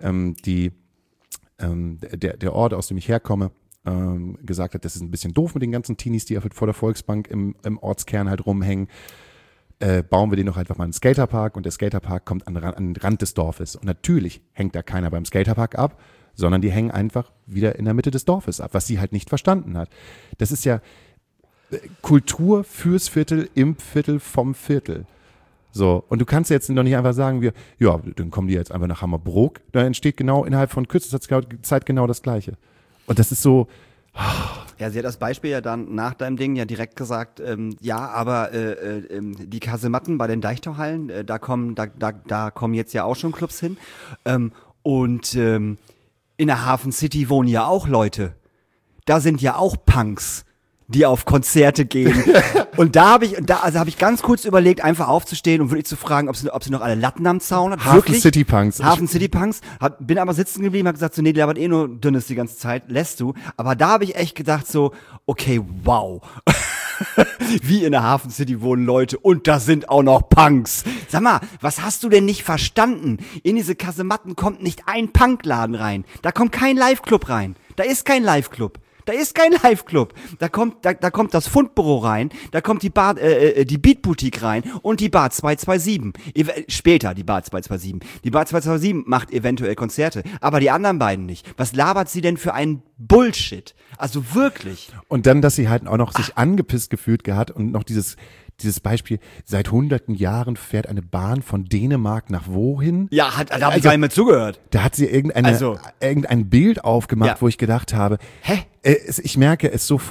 der Ort, aus dem ich herkomme, gesagt hat, das ist ein bisschen doof mit den ganzen Teenies, die vor der Volksbank im Ortskern halt rumhängen. Bauen wir den doch einfach mal einen Skaterpark und der Skaterpark kommt an den Rand des Dorfes. Und natürlich hängt da keiner beim Skaterpark ab, sondern die hängen einfach wieder in der Mitte des Dorfes ab, was sie halt nicht verstanden hat. Das ist ja Kultur fürs Viertel, im Viertel, vom Viertel. So, und du kannst jetzt noch nicht einfach sagen, dann kommen die jetzt einfach nach Hammerbrook, da entsteht genau innerhalb von kürzester Zeit genau das Gleiche. Und das ist so. Ja, sie hat das Beispiel ja dann nach deinem Ding ja direkt gesagt, aber die Kasematten bei den Deichtorhallen, da kommen jetzt ja auch schon Clubs hin. Und in der Hafen City wohnen ja auch Leute. Da sind ja auch Punks, die auf Konzerte gehen. Und da habe ich ganz kurz überlegt, einfach aufzustehen und wirklich zu fragen, ob sie noch alle Latten am Zaun hat. Hafen City Punks. Bin aber sitzen geblieben, habe gesagt, so, nee, die labert eh nur Dünnes die ganze Zeit, lässt du. Aber da habe ich echt gedacht so, okay, wow. Wie in der Hafen City wohnen Leute und da sind auch noch Punks. Sag mal, was hast du denn nicht verstanden? In diese Kasematten kommt nicht ein Punkladen rein. Da kommt kein Live-Club rein. Da ist kein Live-Club. Da kommt das Fundbüro rein, da kommt die Bar, die Beatboutique rein und die Bar 227. Später die Bar 227. Die Bar 227 macht eventuell Konzerte, aber die anderen beiden nicht. Was labert sie denn für einen Bullshit? Also wirklich. Und dann, dass sie halt auch noch sich angepisst gefühlt hat und noch dieses Beispiel, seit hunderten Jahren fährt eine Bahn von Dänemark nach wohin? Ja, da habe ich gar nicht mehr zugehört. Da hat sie irgendein Bild aufgemacht, wo ich gedacht habe, ich merke es sofort,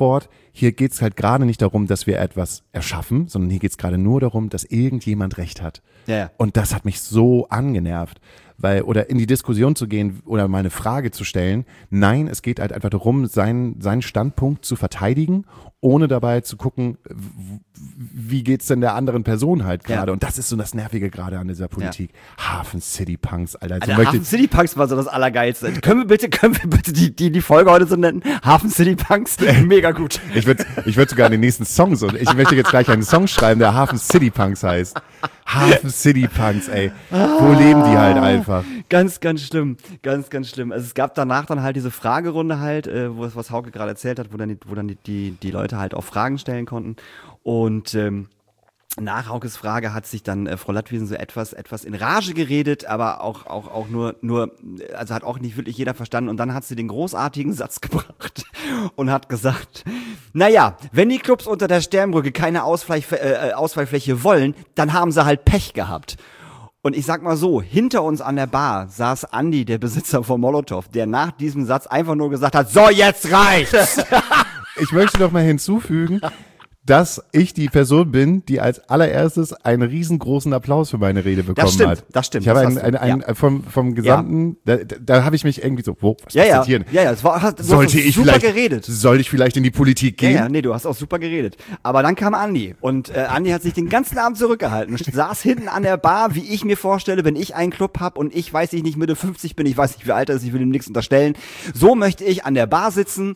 hier geht's halt gerade nicht darum, dass wir etwas erschaffen, sondern hier geht's gerade nur darum, dass irgendjemand Recht hat. Ja. Und das hat mich so angenervt, oder in die Diskussion zu gehen oder mal eine Frage zu stellen. Nein, es geht halt einfach darum, seinen Standpunkt zu verteidigen, ohne dabei zu gucken, wie geht's denn der anderen Person halt gerade. Ja. Und das ist so das Nervige gerade an dieser Politik. Hafen City Punks, Alter. Also Hafen City Punks war so das Allergeilste. Können wir bitte die Folge heute so nennen? Hafen City Punks? Mega gut. Ich würd sogar den nächsten Song so, ich möchte jetzt gleich einen Song schreiben, der Hafen City Punks heißt. Hafen City Punks, ey. Wo leben die halt einfach? Ganz schlimm. Ganz schlimm. Also es gab danach dann halt diese Fragerunde halt, was Hauke gerade erzählt hat, wo dann die Leute halt auch Fragen stellen konnten. Und nach Haukes Frage hat sich dann Frau Lattwiesen so etwas in Rage geredet, aber auch nur, also hat auch nicht wirklich jeder verstanden. Und dann hat sie den großartigen Satz gebracht und hat gesagt, naja, wenn die Clubs unter der Sternbrücke keine Ausfallfläche wollen, dann haben sie halt Pech gehabt. Und ich sag mal so, hinter uns an der Bar saß Andi, der Besitzer von Molotow, der nach diesem Satz einfach nur gesagt hat, so, jetzt reicht's! Ich möchte noch mal hinzufügen, dass ich die Person bin, die als allererstes einen riesengroßen Applaus für meine Rede bekommen hat. Das stimmt. Ich habe vom gesamten, da habe ich mich irgendwie so, was passiert hier? Ja, du hast geredet. Soll ich vielleicht in die Politik gehen? Ja, nee, du hast auch super geredet. Aber dann kam Andi und Andi hat sich den ganzen Abend zurückgehalten und saß hinten an der Bar, wie ich mir vorstelle, wenn ich einen Club habe und ich weiß nicht, Mitte 50 bin, ich weiß nicht, wie alt er ist, ich will ihm nichts unterstellen. So möchte ich an der Bar sitzen,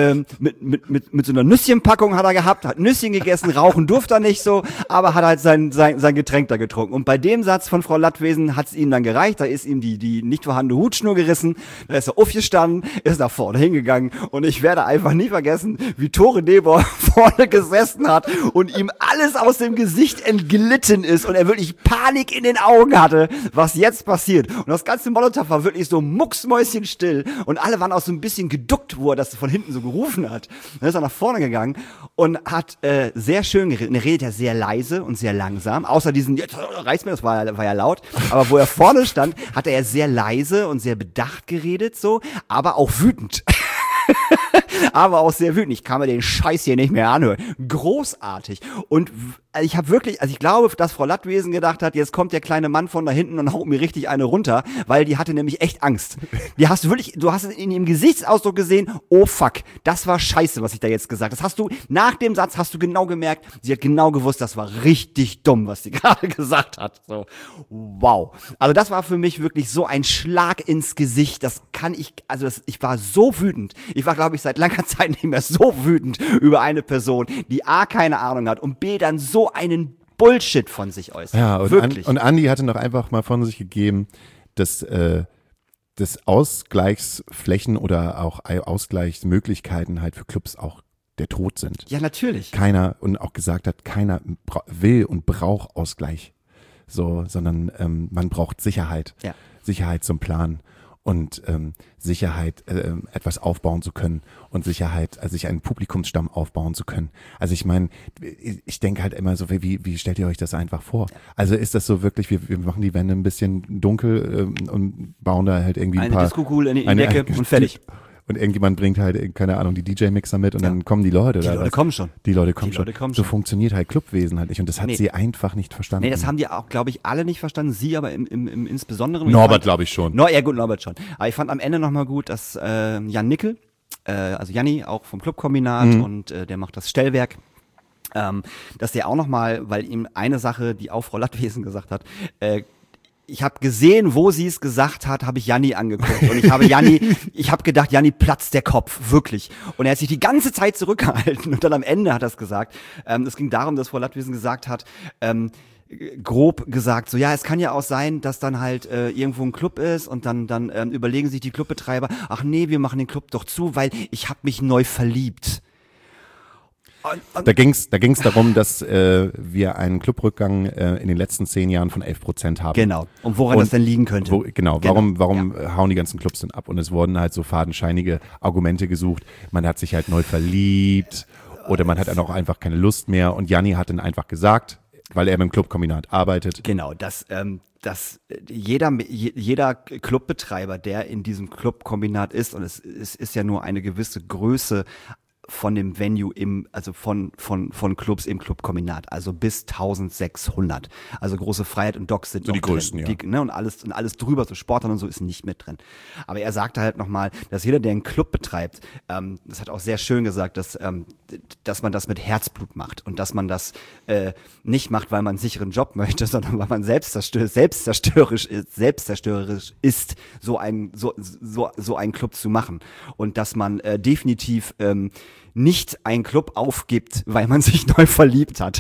mit so einer Nüsschenpackung hat er gehabt, hat Nüsschen gegessen, rauchen durfte er nicht so, aber hat halt sein Getränk da getrunken. Und bei dem Satz von Frau Lattwiesen hat es ihm dann gereicht, da ist ihm die nicht vorhandene Hutschnur gerissen, da ist er aufgestanden, ist nach vorne hingegangen und ich werde einfach nie vergessen, wie Tore Nebor vorne gesessen hat und ihm alles aus dem Gesicht entglitten ist und er wirklich Panik in den Augen hatte, was jetzt passiert. Und das ganze Molotow war wirklich so mucksmäuschenstill und alle waren auch so ein bisschen geduckt, wo er das von hinten so gerufen hat. Dann ist er nach vorne gegangen und hat sehr schön geredet. Und er redet ja sehr leise und sehr langsam. Außer diesen, jetzt reißt mir, das war ja laut. Aber wo er vorne stand, hat er sehr leise und sehr bedacht geredet, so, aber auch wütend. Aber auch sehr wütend. Ich kann mir den Scheiß hier nicht mehr anhören. Großartig. Und ich habe wirklich, also ich glaube, dass Frau Lattwiesen gedacht hat, jetzt kommt der kleine Mann von da hinten und haut mir richtig eine runter, weil die hatte nämlich echt Angst. Du hast in ihrem Gesichtsausdruck gesehen, oh fuck, das war scheiße, was ich da jetzt gesagt habe. Nach dem Satz hast du genau gemerkt, sie hat genau gewusst, das war richtig dumm, was sie gerade gesagt hat. So, wow. Also das war für mich wirklich so ein Schlag ins Gesicht, ich war so wütend. Ich war, glaube ich, seit langer Zeit nicht mehr so wütend über eine Person, die A, keine Ahnung hat und B, dann so einen Bullshit von sich äußert. Ja, und Andi hatte noch einfach mal von sich gegeben, dass Ausgleichsflächen oder auch Ausgleichsmöglichkeiten halt für Clubs auch der Tod sind. Ja, natürlich. Und auch gesagt hat, keiner will und braucht Ausgleich. So, sondern man braucht Sicherheit. Ja. Sicherheit zum Plan. Und Sicherheit, etwas aufbauen zu können und Sicherheit, also sich einen Publikumsstamm aufbauen zu können. Also ich meine, ich denke halt immer so, wie stellt ihr euch das einfach vor? Also ist das so wirklich, wir machen die Wände ein bisschen dunkel und bauen da halt irgendwie ein paar... Eine Disco-Kugel in die Decke und fertig. Und irgendjemand bringt halt, keine Ahnung, die DJ-Mixer mit und dann kommen die Leute. Die Leute kommen schon. Die Leute kommen schon. So funktioniert halt Clubwesen halt nicht. Und das hat sie einfach nicht verstanden. Nee, das haben die auch, glaube ich, alle nicht verstanden. Sie aber im Insbesonderen. Norbert, glaube ich schon. Norbert schon. Aber ich fand am Ende nochmal gut, dass Jan Nickel, also Janni, auch vom Clubkombinat und der macht das Stellwerk, dass der auch nochmal, weil ihm eine Sache, die auch Frau Lattwiesen gesagt hat, ich habe gesehen, wo sie es gesagt hat, habe ich Janni angeguckt und ich habe gedacht, Janni platzt der Kopf, wirklich. Und er hat sich die ganze Zeit zurückgehalten und dann am Ende hat er es gesagt. Es ging darum, dass Frau Lattwiesen gesagt hat, grob gesagt, so ja, es kann ja auch sein, dass dann halt irgendwo ein Club ist und dann überlegen sich die Clubbetreiber, ach nee, wir machen den Club doch zu, weil ich habe mich neu verliebt. Da ging's darum, dass wir einen Clubrückgang in den letzten 10 Jahren von 11% haben. Genau. Und woran das denn liegen könnte. Warum hauen die ganzen Clubs denn ab? Und es wurden halt so fadenscheinige Argumente gesucht. Man hat sich halt neu verliebt oder man hat dann auch einfach keine Lust mehr. Und Janni hat dann einfach gesagt, weil er beim Clubkombinat arbeitet. Genau, dass jeder Clubbetreiber, der in diesem Clubkombinat ist, und es ist ja nur eine gewisse Größe von dem Venue also von Clubs im Clubkombinat, also bis 1600. Also große Freiheit und Docs sind So noch die größten, drin. ja. Und alles drüber, so Sportlern und so ist nicht mit drin. Aber er sagte halt nochmal, dass jeder, der einen Club betreibt, das hat auch sehr schön gesagt, dass man das mit Herzblut macht und dass man das nicht macht, weil man einen sicheren Job möchte, sondern weil man selbstzerstörerisch ist, so einen Club zu machen. Und dass man definitiv nicht einen Club aufgibt, weil man sich neu verliebt hat.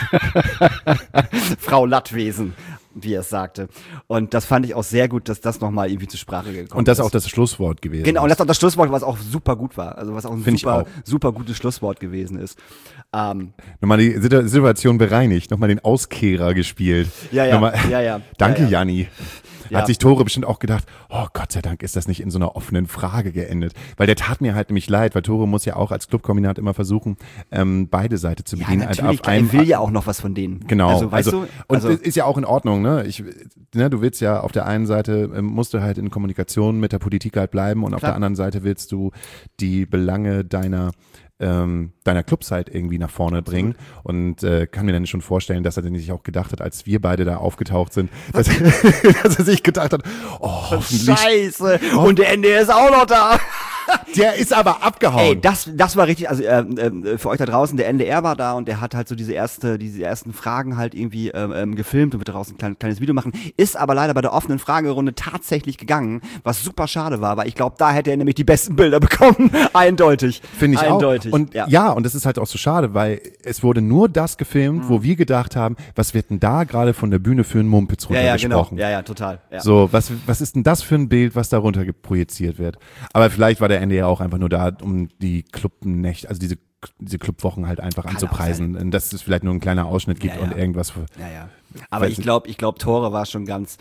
Frau Lattwesen, wie er es sagte. Und das fand ich auch sehr gut, dass das nochmal irgendwie zur Sprache gekommen ist. Und das ist auch das Schlusswort gewesen. Genau, und das ist auch das Schlusswort, was auch super gut war. Also was auch ein auch. super gutes Schlusswort gewesen ist. Nochmal die Situation bereinigt, nochmal den Auskehrer gespielt. Ja. Danke, Ja. Janni. Ja. Hat sich Tore bestimmt auch gedacht, oh Gott sei Dank ist das nicht in so einer offenen Frage geendet. Weil der tat mir halt nämlich leid, weil Tore muss ja auch als Clubkombinat immer versuchen, beide Seiten zu bedienen. Ja, natürlich, er will ja auch noch was von denen. Genau. Also, weißt du? Und ist ja auch in Ordnung, ne? Du willst ja auf der einen Seite, musst du halt in Kommunikation mit der Politik halt bleiben und auf der anderen Seite willst du die Belange deiner Clubzeit irgendwie nach vorne bringen und kann mir dann schon vorstellen, dass er sich auch gedacht hat, als wir beide da aufgetaucht sind, dass er sich gedacht hat, oh, hoffentlich. Scheiße, und der NDR ist auch noch da. Der ist aber abgehauen. Ey, das war richtig, also für euch da draußen, der NDR war da und der hat halt so diese ersten Fragen halt irgendwie gefilmt und wird daraus ein kleines Video machen, ist aber leider bei der offenen Fragerunde tatsächlich gegangen, was super schade war, weil ich glaube, da hätte er nämlich die besten Bilder bekommen, eindeutig. Finde ich eindeutig. auch. Und ja, und das ist halt auch so schade, weil es wurde nur das gefilmt, wo wir gedacht haben, was wird denn da gerade von der Bühne für einen Mumpitz runtergesprochen? Genau. Ja, total. Ja. So, was ist denn das für ein Bild, was da runter projiziert wird? Aber vielleicht war der NDR auch einfach nur da, um die Clubnächte, also diese Clubwochen halt einfach anzupreisen. Und dass es vielleicht nur ein kleiner Ausschnitt gibt und irgendwas. Ja. Aber ich glaube, Tore war schon ganz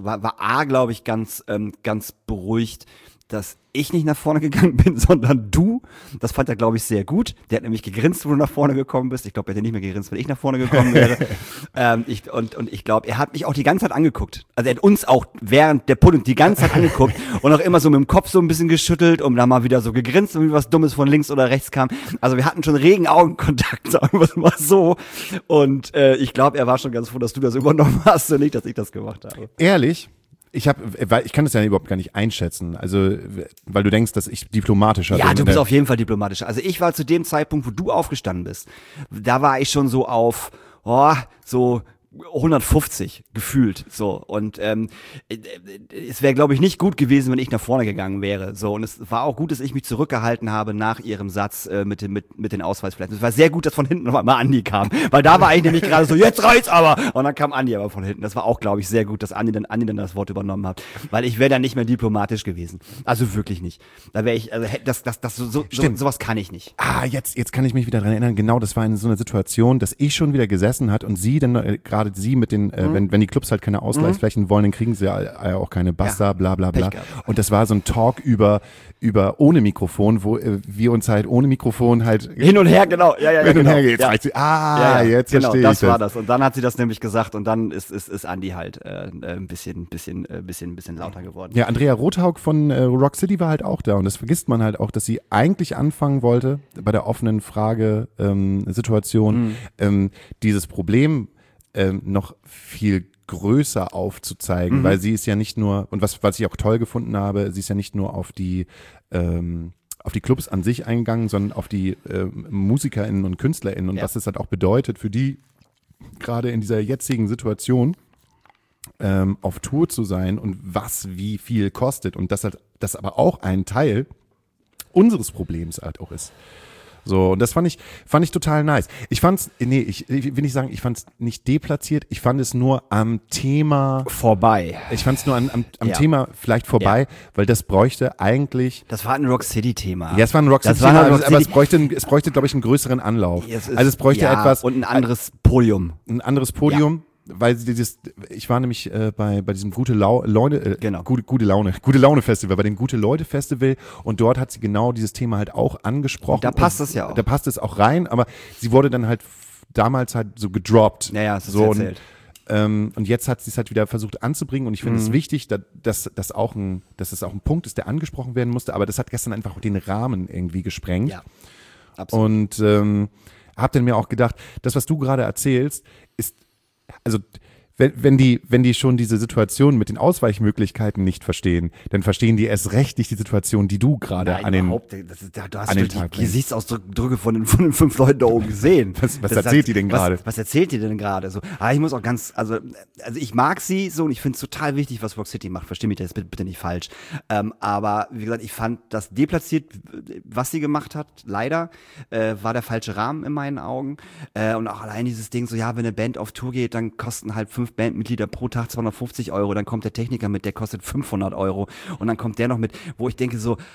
beruhigt, dass ich nicht nach vorne gegangen bin, sondern du. Das fand er, glaube ich, sehr gut. Der hat nämlich gegrinst, wo du nach vorne gekommen bist. Ich glaube, er hätte nicht mehr gegrinst, wenn ich nach vorne gekommen wäre. Ich glaube, er hat mich auch die ganze Zeit angeguckt. Also er hat uns auch während der Pudding die ganze Zeit angeguckt und auch immer so mit dem Kopf so ein bisschen geschüttelt, um da mal wieder so gegrinst, wenn was Dummes von links oder rechts kam. Also wir hatten schon regen Augenkontakt, sagen wir es mal so. Und ich glaube, er war schon ganz froh, dass du das übernommen hast und nicht, dass ich das gemacht habe. Ehrlich? Ich kann das ja überhaupt gar nicht einschätzen. Also, weil du denkst, dass ich diplomatischer bin. Ja, du bist auf jeden Fall diplomatischer. Also ich war zu dem Zeitpunkt, wo du aufgestanden bist, da war ich schon so auf, so 150 gefühlt, so, und es wäre, glaube ich, nicht gut gewesen, wenn ich nach vorne gegangen wäre, so, und es war auch gut, dass ich mich zurückgehalten habe nach ihrem Satz mit den Ausweisplätzen. Es war sehr gut, dass von hinten noch mal Andi kam, weil da war ich nämlich gerade so, jetzt reicht's aber, und dann kam Andi aber von hinten. Das war auch, glaube ich, sehr gut, dass Andi dann das Wort übernommen hat, weil ich wäre dann nicht mehr diplomatisch gewesen, also wirklich nicht. Da wäre ich, also sowas kann ich nicht. Jetzt kann ich mich wieder dran erinnern, genau, das war in so einer Situation, dass ich schon wieder gesessen hat und sie dann gerade sie mit den, wenn die Clubs halt keine Ausgleichsflächen wollen, dann kriegen sie ja auch keine Basta, bla bla bla. Und das war so ein Talk über ohne Mikrofon, wo wir uns halt ohne Mikrofon halt hin und her, genau. Hin und her geht. Ja. Jetzt genau, verstehe ich das war das. Und dann hat sie das nämlich gesagt und dann ist Andi halt ein bisschen lauter geworden. Ja, Andrea Rothaug von Rock City war halt auch da und das vergisst man halt auch, dass sie eigentlich anfangen wollte bei der offenen Frage Situation dieses Problem noch viel größer aufzuzeigen, weil sie ist ja nicht nur, und was ich auch toll gefunden habe, sie ist ja nicht nur auf die Clubs an sich eingegangen, sondern auf die MusikerInnen und KünstlerInnen und was das halt auch bedeutet für die, gerade in dieser jetzigen Situation, auf Tour zu sein und was wie viel kostet und das aber auch ein Teil unseres Problems halt auch ist. So, und das fand ich total nice. Ich fand's nicht deplatziert, ich fand es nur am Thema vorbei. Ich fand's nur am Thema vielleicht vorbei, weil das bräuchte eigentlich. Das war ein Rock City Thema. Ja, es war ein Rock City Thema, aber es bräuchte, glaube ich, einen größeren Anlauf. Also es bräuchte etwas. Und ein anderes Podium. Ein anderes Podium. Ja. Weil ich war nämlich bei diesem Gute Laune Festival, bei dem Gute Leute Festival und dort hat sie genau dieses Thema halt auch angesprochen. Und da passt es ja auch. Da passt es auch rein, aber sie wurde dann halt damals halt so gedroppt. Ja, das ist so erzählt. Und jetzt hat sie es halt wieder versucht anzubringen und ich finde es wichtig, dass es auch ein Punkt ist, der angesprochen werden musste, aber das hat gestern einfach den Rahmen irgendwie gesprengt. Ja. Und habe dann mir auch gedacht, das, was du gerade erzählst, ist, also wenn die schon diese Situation mit den Ausweichmöglichkeiten nicht verstehen, dann verstehen die erst recht nicht die Situation, die du gerade an den du hast die Gesichtsausdrücke von den 5 Leuten da oben gesehen. Was erzählt die denn gerade? Was erzählt die denn gerade? So, ich muss auch also ich mag sie so und ich finde es total wichtig, was Rock City macht. Versteh mich das bitte nicht falsch. Aber wie gesagt, ich fand das deplatziert, was sie gemacht hat. Leider war der falsche Rahmen in meinen Augen. Und auch allein dieses Ding so, ja, wenn eine Band auf Tour geht, dann kosten halt 5 Bandmitglieder pro Tag 250 €, dann kommt der Techniker mit, der kostet 500 € und dann kommt der noch mit, wo ich denke so,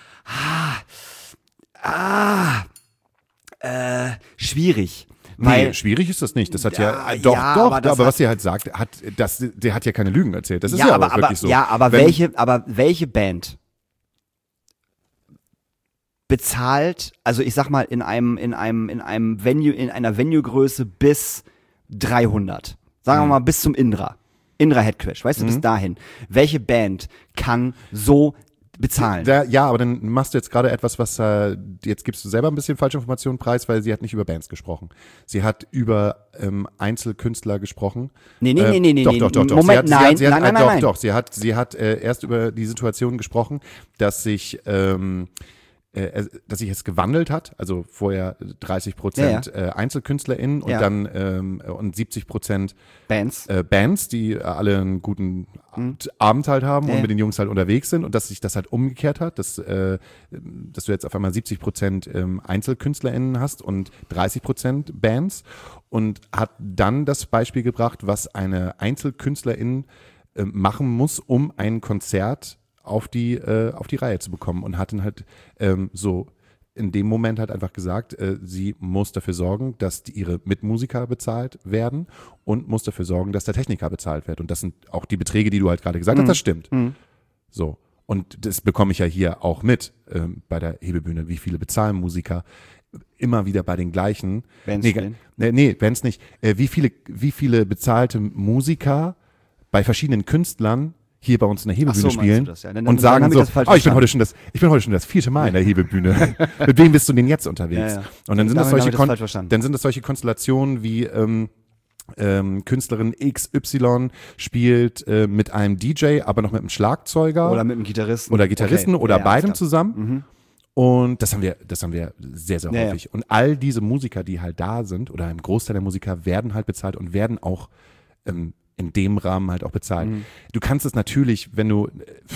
schwierig. Nee, schwierig ist das nicht. Das hat doch, aber was sie halt sagt, der hat ja keine Lügen erzählt. Das ist ja aber wirklich so. Ja, aber welche Band bezahlt, also ich sag mal in einem Venue, in einer Venue-Größe bis 300. Sagen wir mal bis zum Indra Headcrash, weißt du, bis dahin. Welche Band kann so bezahlen? Ja, aber dann machst du jetzt gerade etwas, was jetzt gibst du selber ein bisschen falsche Informationen preis, weil sie hat nicht über Bands gesprochen. Sie hat über Einzelkünstler gesprochen. Nee. Doch. Moment, nein. Sie hat erst über die Situation gesprochen, dass sich es gewandelt hat, also vorher 30% EinzelkünstlerInnen und dann und 70% Bands, die alle einen guten Abend halt haben und mit den Jungs halt unterwegs sind und dass sich das halt umgekehrt hat, dass du jetzt auf einmal 70% EinzelkünstlerInnen hast und 30% Bands und hat dann das Beispiel gebracht, was eine Einzelkünstlerin machen muss, um ein Konzert auf die Reihe zu bekommen und hat dann halt so in dem Moment halt einfach gesagt, sie muss dafür sorgen, dass ihre Mitmusiker bezahlt werden und muss dafür sorgen, dass der Techniker bezahlt wird. Und das sind auch die Beträge, die du halt gerade gesagt hast, das stimmt. So. Und das bekomme ich ja hier auch mit bei der Hebebühne, wie viele bezahlen Musiker immer wieder bei den gleichen. Bands Bands nicht. Wie viele bezahlte Musiker bei verschiedenen Künstlern hier bei uns in der Hebebühne spielen und sagen so, ich bin heute schon das 4. Mal in der Hebebühne. Mit wem bist du denn jetzt unterwegs? Ja. Und dann sind das solche Konstellationen wie Künstlerin XY spielt mit einem DJ, aber noch mit einem Schlagzeuger. Oder mit einem Gitarristen. Oder beidem zusammen. Und das haben wir sehr, sehr häufig. Ja. Und all diese Musiker, die halt da sind, oder ein Großteil der Musiker, werden halt bezahlt und werden auch in dem Rahmen halt auch bezahlt. Du kannst es natürlich, wenn du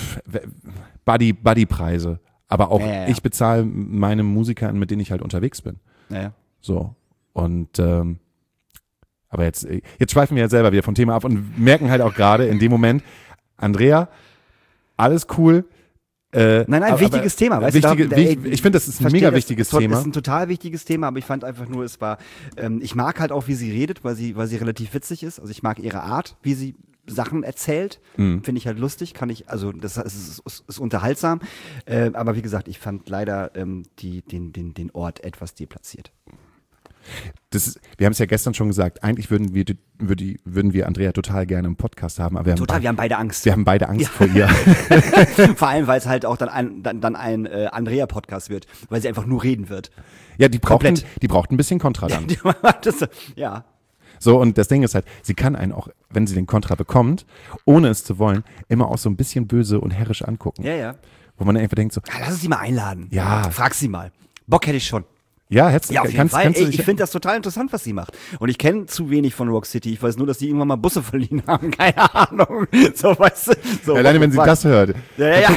Buddy-Preise, aber auch ich bezahle meine Musiker, mit denen ich halt unterwegs bin. Ja. So. Und aber jetzt schweifen wir ja selber wieder vom Thema ab und merken halt auch gerade in dem Moment, Andrea, alles cool. Wichtiges Thema. Weißt du, ich finde, das ist ein mega wichtiges Thema. Das ist ein total wichtiges Thema, aber ich fand einfach nur, es war, ich mag halt auch, wie sie redet, weil sie relativ witzig ist. Also ich mag ihre Art, wie sie Sachen erzählt. Finde ich halt lustig, das ist unterhaltsam. Aber wie gesagt, ich fand leider den Ort etwas deplatziert. Wir haben es ja gestern schon gesagt, eigentlich würden wir Andrea total gerne im Podcast haben, aber wir haben beide Angst. Wir haben beide Angst vor ihr. Vor allem, weil es halt auch dann ein Andrea-Podcast wird, weil sie einfach nur reden wird. Ja, die braucht ein bisschen Kontra dann. Ja. So, und das Ding ist halt, sie kann einen auch, wenn sie den Kontra bekommt, ohne es zu wollen, immer auch so ein bisschen böse und herrisch angucken. Ja. Wo man einfach denkt so, lass uns sie mal einladen. Ja. Frag sie mal. Bock hätte ich schon. Ja, auf jeden Fall. Ich finde das total interessant, was sie macht. Und ich kenne zu wenig von Rock City. Ich weiß nur, dass die irgendwann mal Busse verliehen haben. Keine Ahnung. So, weißt du. So, alleine, wenn sie das hört. Ja.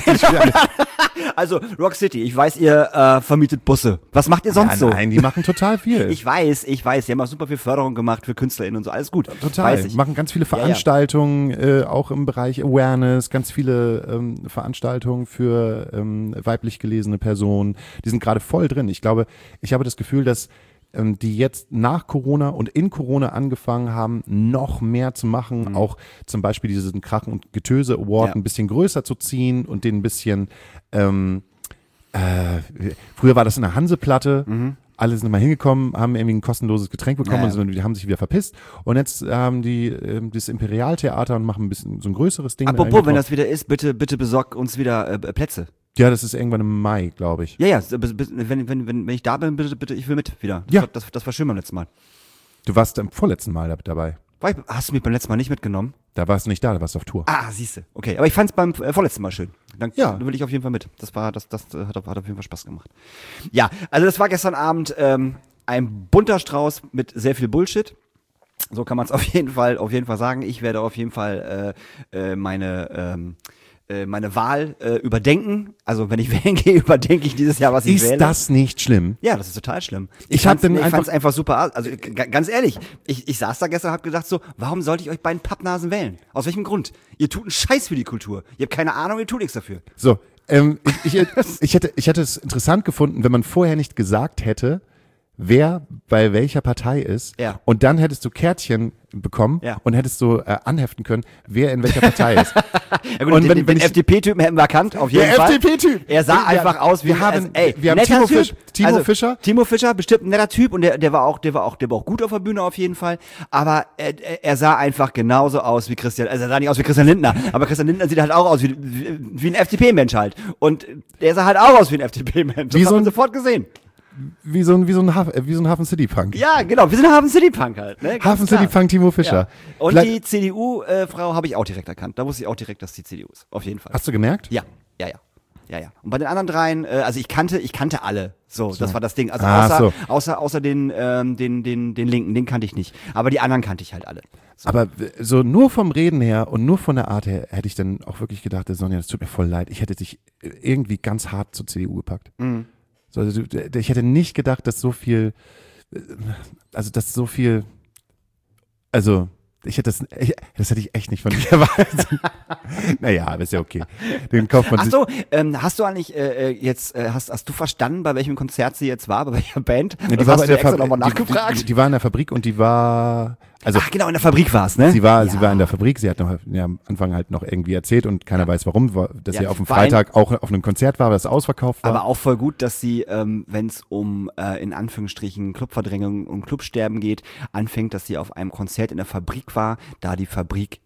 Also, Rock City, ich weiß, ihr vermietet Busse. Was macht ihr sonst so? Nein, die machen total viel. Ich weiß. Die haben auch super viel Förderung gemacht für KünstlerInnen und so. Alles gut. Total. Weiß ich. Machen ganz viele Veranstaltungen, auch im Bereich Awareness, ganz viele Veranstaltungen für weiblich gelesene Personen. Die sind gerade voll drin. Ich glaube, ich habe das Gefühl, dass die jetzt nach Corona und in Corona angefangen haben, noch mehr zu machen, auch zum Beispiel diesen Krachen- und Getöse-Award ein bisschen größer zu ziehen und den ein bisschen, früher war das in der Hanseplatte, alle sind mal hingekommen, haben irgendwie ein kostenloses Getränk bekommen und die haben sich wieder verpisst. Und jetzt haben die das Imperialtheater und machen ein bisschen so ein größeres Ding. Apropos, wenn das wieder ist, bitte besorg uns wieder Plätze. Ja, das ist irgendwann im Mai, glaube ich. Ja, wenn ich da bin, bitte, ich will mit wieder. Ja. Das war schön beim letzten Mal. Du warst am vorletzten Mal dabei. Hast du mich beim letzten Mal nicht mitgenommen? Da warst du nicht da warst du auf Tour. Ah, siehste. Okay, aber ich fand es beim vorletzten Mal schön. Dann Ja. will ich auf jeden Fall mit. Das hat auf jeden Fall Spaß gemacht. Ja, also das war gestern Abend ein bunter Strauß mit sehr viel Bullshit. So kann man es auf jeden Fall sagen. Ich werde auf jeden Fall meine Wahl überdenken. Also wenn ich wählen gehe, überdenke ich dieses Jahr, was ich wähle. Ist das nicht schlimm? Ja, das ist total schlimm. Ich fand's einfach super. Also ganz ehrlich, ich saß da gestern und hab gedacht so, warum sollte ich euch beiden Pappnasen wählen? Aus welchem Grund? Ihr tut einen Scheiß für die Kultur. Ihr habt keine Ahnung, ihr tut nichts dafür. So, ich hätte es interessant gefunden, wenn man vorher nicht gesagt hätte, wer bei welcher Partei ist. Ja. Und dann hättest du Kärtchen bekommen Ja. und hättest du anheften können, wer in welcher Partei ist. Ja gut, Und den FDP-Typen hätten wir erkannt, auf jeden Der Fall. FDP-Typ. Er sah einfach aus wie wir haben netter Timo Typ. Fischer. Timo Fischer, bestimmt ein netter Typ und der war auch gut auf der Bühne auf jeden Fall. Aber er sah einfach genauso aus wie Christian, also er sah nicht aus wie Christian Lindner, aber Christian Lindner sieht halt auch aus wie ein FDP-Mensch halt. Und der sah halt auch aus wie ein FDP-Mensch. Das hat man sofort gesehen. Wie so ein Hafen City Punk. Ja, genau, wir sind Hafen City Punk halt. Ne? Ganz Hafen klar. City Punk Timo Fischer. Ja. Und Vielleicht- die CDU-Frau habe ich auch direkt erkannt. Da wusste ich auch direkt, dass die CDU ist. Auf jeden Fall. Hast du gemerkt? Ja. Und bei den anderen dreien, also ich kannte alle. So, das war das Ding. Also außer den Linken, den kannte ich nicht. Aber die anderen kannte ich halt alle. So. Aber so nur vom Reden her und nur von der Art her hätte ich dann auch wirklich gedacht, Sonja, das tut mir voll leid. Ich hätte dich irgendwie ganz hart zur CDU gepackt. Mhm. So, also, ich hätte nicht gedacht, dass das hätte ich echt nicht von dir erwartet. Naja, aber ist ja okay. Den kauft man Ach sich. so, hast du eigentlich hast du verstanden, bei welchem Konzert sie jetzt war, bei welcher Band? Ja, Das hast du extra nochmal nachgefragt? Die war in der Fabrik und die war, also Ach genau, in der Fabrik war es, ne? sie war in der Fabrik, sie hat noch am Anfang halt noch irgendwie erzählt und keiner weiß warum, dass Ja, sie auf dem war Freitag auch auf einem Konzert war, das ausverkauft war. Aber auch voll gut, dass sie, wenn es um in Anführungsstrichen Clubverdrängung und Clubsterben geht, anfängt, dass sie auf einem Konzert in der Fabrik war, da die Fabrik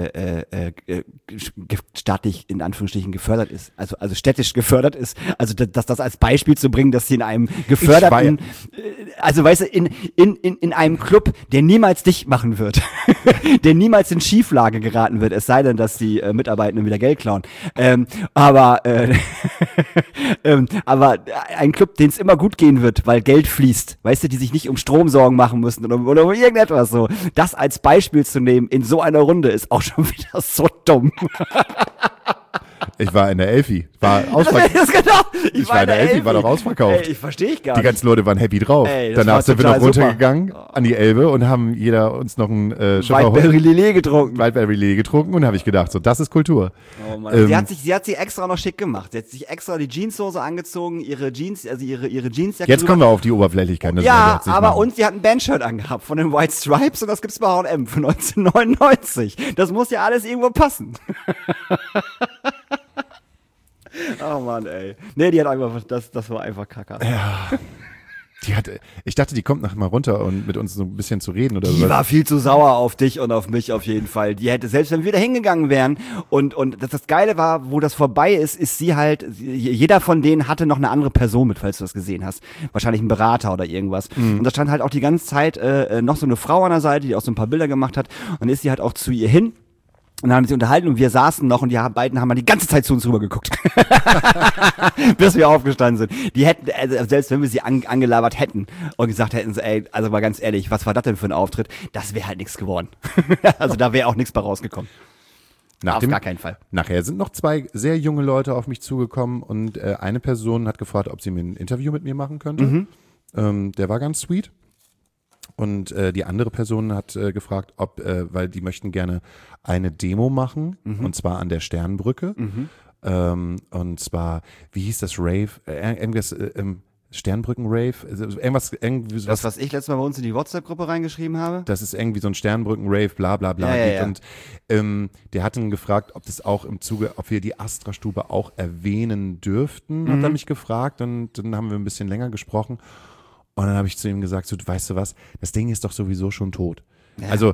staatlich in Anführungsstrichen gefördert ist, also städtisch gefördert ist, also das als Beispiel zu bringen, dass sie in einem geförderten, also weißt du, in einem Club, der niemals dicht machen wird, der niemals in Schieflage geraten wird, es sei denn, dass die Mitarbeitenden wieder Geld klauen, aber ein Club, den es immer gut gehen wird, weil Geld fließt, weißt du, die sich nicht um Strom Sorgen machen müssen oder um irgendetwas so, das als Beispiel zu nehmen in so einer Runde ist auch schon wieder so dumm. Ich war in der Elfi, war ausverkauft. Das genau. Ich war in der Elfi, war doch ausverkauft. Ey, ich verstehe ich gar Die nicht. ganzen Leute waren happy drauf. Ey, das Danach war sind wir noch total super. runtergegangen an die Elbe und haben jeder uns noch ein Wildberry Lillet getrunken. Wildberry Lillet getrunken und habe ich gedacht, so, das ist Kultur. Oh Mann. Sie hat sich extra noch schick gemacht. Sie hat sich extra die Jeanshose angezogen, ihre Jeans, also ihre Jeansjacke. Jetzt kommen wir auf die Oberflächlichkeit. Ja, aber und sie hat ein Bandshirt angehabt von den White Stripes und das gibt's bei H&M für 1999. Das muss ja alles irgendwo passen. Oh Mann, ey. Nee, die hat einfach, das war einfach kacke. Ja. Ich dachte, die kommt nachher mal runter und mit uns so ein bisschen zu reden oder so. Die war viel zu sauer auf dich und auf mich auf jeden Fall. Die hätte, selbst wenn wir da hingegangen wären und das Geile war, wo das vorbei ist sie halt, jeder von denen hatte noch eine andere Person mit, falls du das gesehen hast. Wahrscheinlich ein Berater oder irgendwas. Und da stand halt auch die ganze Zeit noch so eine Frau an der Seite, die auch so ein paar Bilder gemacht hat. Und dann ist sie halt auch zu ihr hin. Und dann haben sie unterhalten und wir saßen noch und die beiden haben mal die ganze Zeit zu uns rüber geguckt. Bis wir aufgestanden sind. Die hätten, also selbst wenn wir sie angelabert hätten und gesagt hätten, so, ey, also mal ganz ehrlich, was war das denn für ein Auftritt? Das wäre halt nichts geworden. Also da wäre auch nichts bei rausgekommen. Auf gar keinen Fall. Nachher sind noch 2 sehr junge Leute auf mich zugekommen und eine Person hat gefragt, ob sie mir ein Interview mit mir machen könnte. Der war ganz sweet. Und die andere Person hat gefragt, ob, weil die möchten gerne eine Demo machen, und zwar an der Sternbrücke. Und zwar, wie hieß das, Rave? Irgendwas, Sternbrücken-Rave? Irgendwie Das, was ich letztes Mal bei uns in die WhatsApp-Gruppe reingeschrieben habe? Das ist irgendwie so ein Sternbrücken-Rave, bla bla bla. Ja. Und der hat dann gefragt, ob das auch im Zuge, ob wir die Astra-Stube auch erwähnen dürften, hat er mich gefragt. Und dann haben wir ein bisschen länger gesprochen. Und dann habe ich zu ihm gesagt, so, weißt du was, das Ding ist doch sowieso schon tot. Ja. Also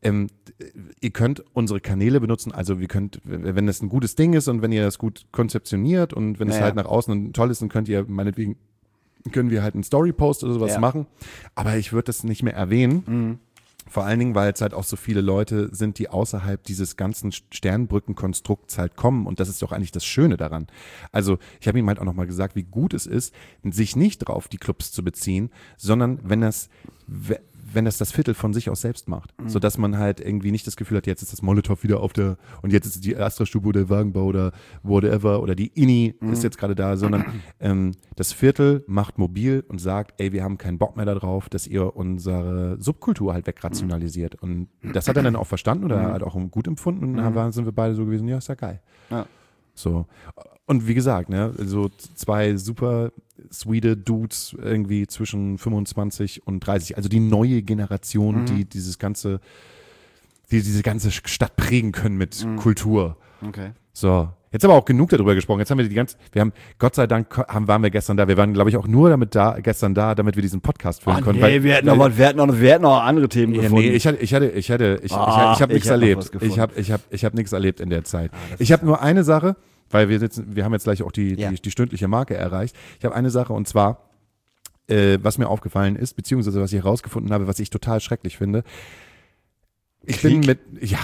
ihr könnt unsere Kanäle benutzen, also wenn das ein gutes Ding ist und wenn ihr das gut konzeptioniert und wenn es halt nach außen toll ist, dann können wir halt einen Story-Post oder sowas machen, aber ich würde das nicht mehr erwähnen. Vor allen Dingen, weil es halt auch so viele Leute sind, die außerhalb dieses ganzen Sternbrückenkonstrukts halt kommen. Und das ist doch eigentlich das Schöne daran. Also ich habe ihm halt auch nochmal gesagt, wie gut es ist, sich nicht drauf die Clubs zu beziehen, sondern wenn das Viertel von sich aus selbst macht. Sodass man halt irgendwie nicht das Gefühl hat, jetzt ist das Molotow wieder und jetzt ist die Astra-Stube oder Wagenbau oder whatever oder die INI ist jetzt gerade da, sondern das Viertel macht mobil und sagt, ey, wir haben keinen Bock mehr darauf, dass ihr unsere Subkultur halt wegrationalisiert. Und das hat er dann auch verstanden oder halt auch gut empfunden und dann sind wir beide so gewesen, ja, ist ja geil. Ja. So. Und wie gesagt, ne, so 2 super sweete Dudes irgendwie zwischen 25 und 30, also die neue Generation, die diese ganze Stadt prägen können mit Kultur. Okay. So, jetzt aber auch genug darüber gesprochen. Jetzt haben wir Gott sei Dank waren wir gestern da. Wir waren, glaube ich, auch nur gestern da, damit wir diesen Podcast führen konnten. Nee, wir hätten noch andere Themen gefunden. Nee, ich habe nichts erlebt. Ich habe nichts erlebt in der Zeit. Ich habe nur eine Sache, weil wir haben jetzt gleich auch die stündliche Marke erreicht. Ich habe eine Sache und zwar, was mir aufgefallen ist, beziehungsweise was ich herausgefunden habe, was ich total schrecklich finde. Krieg.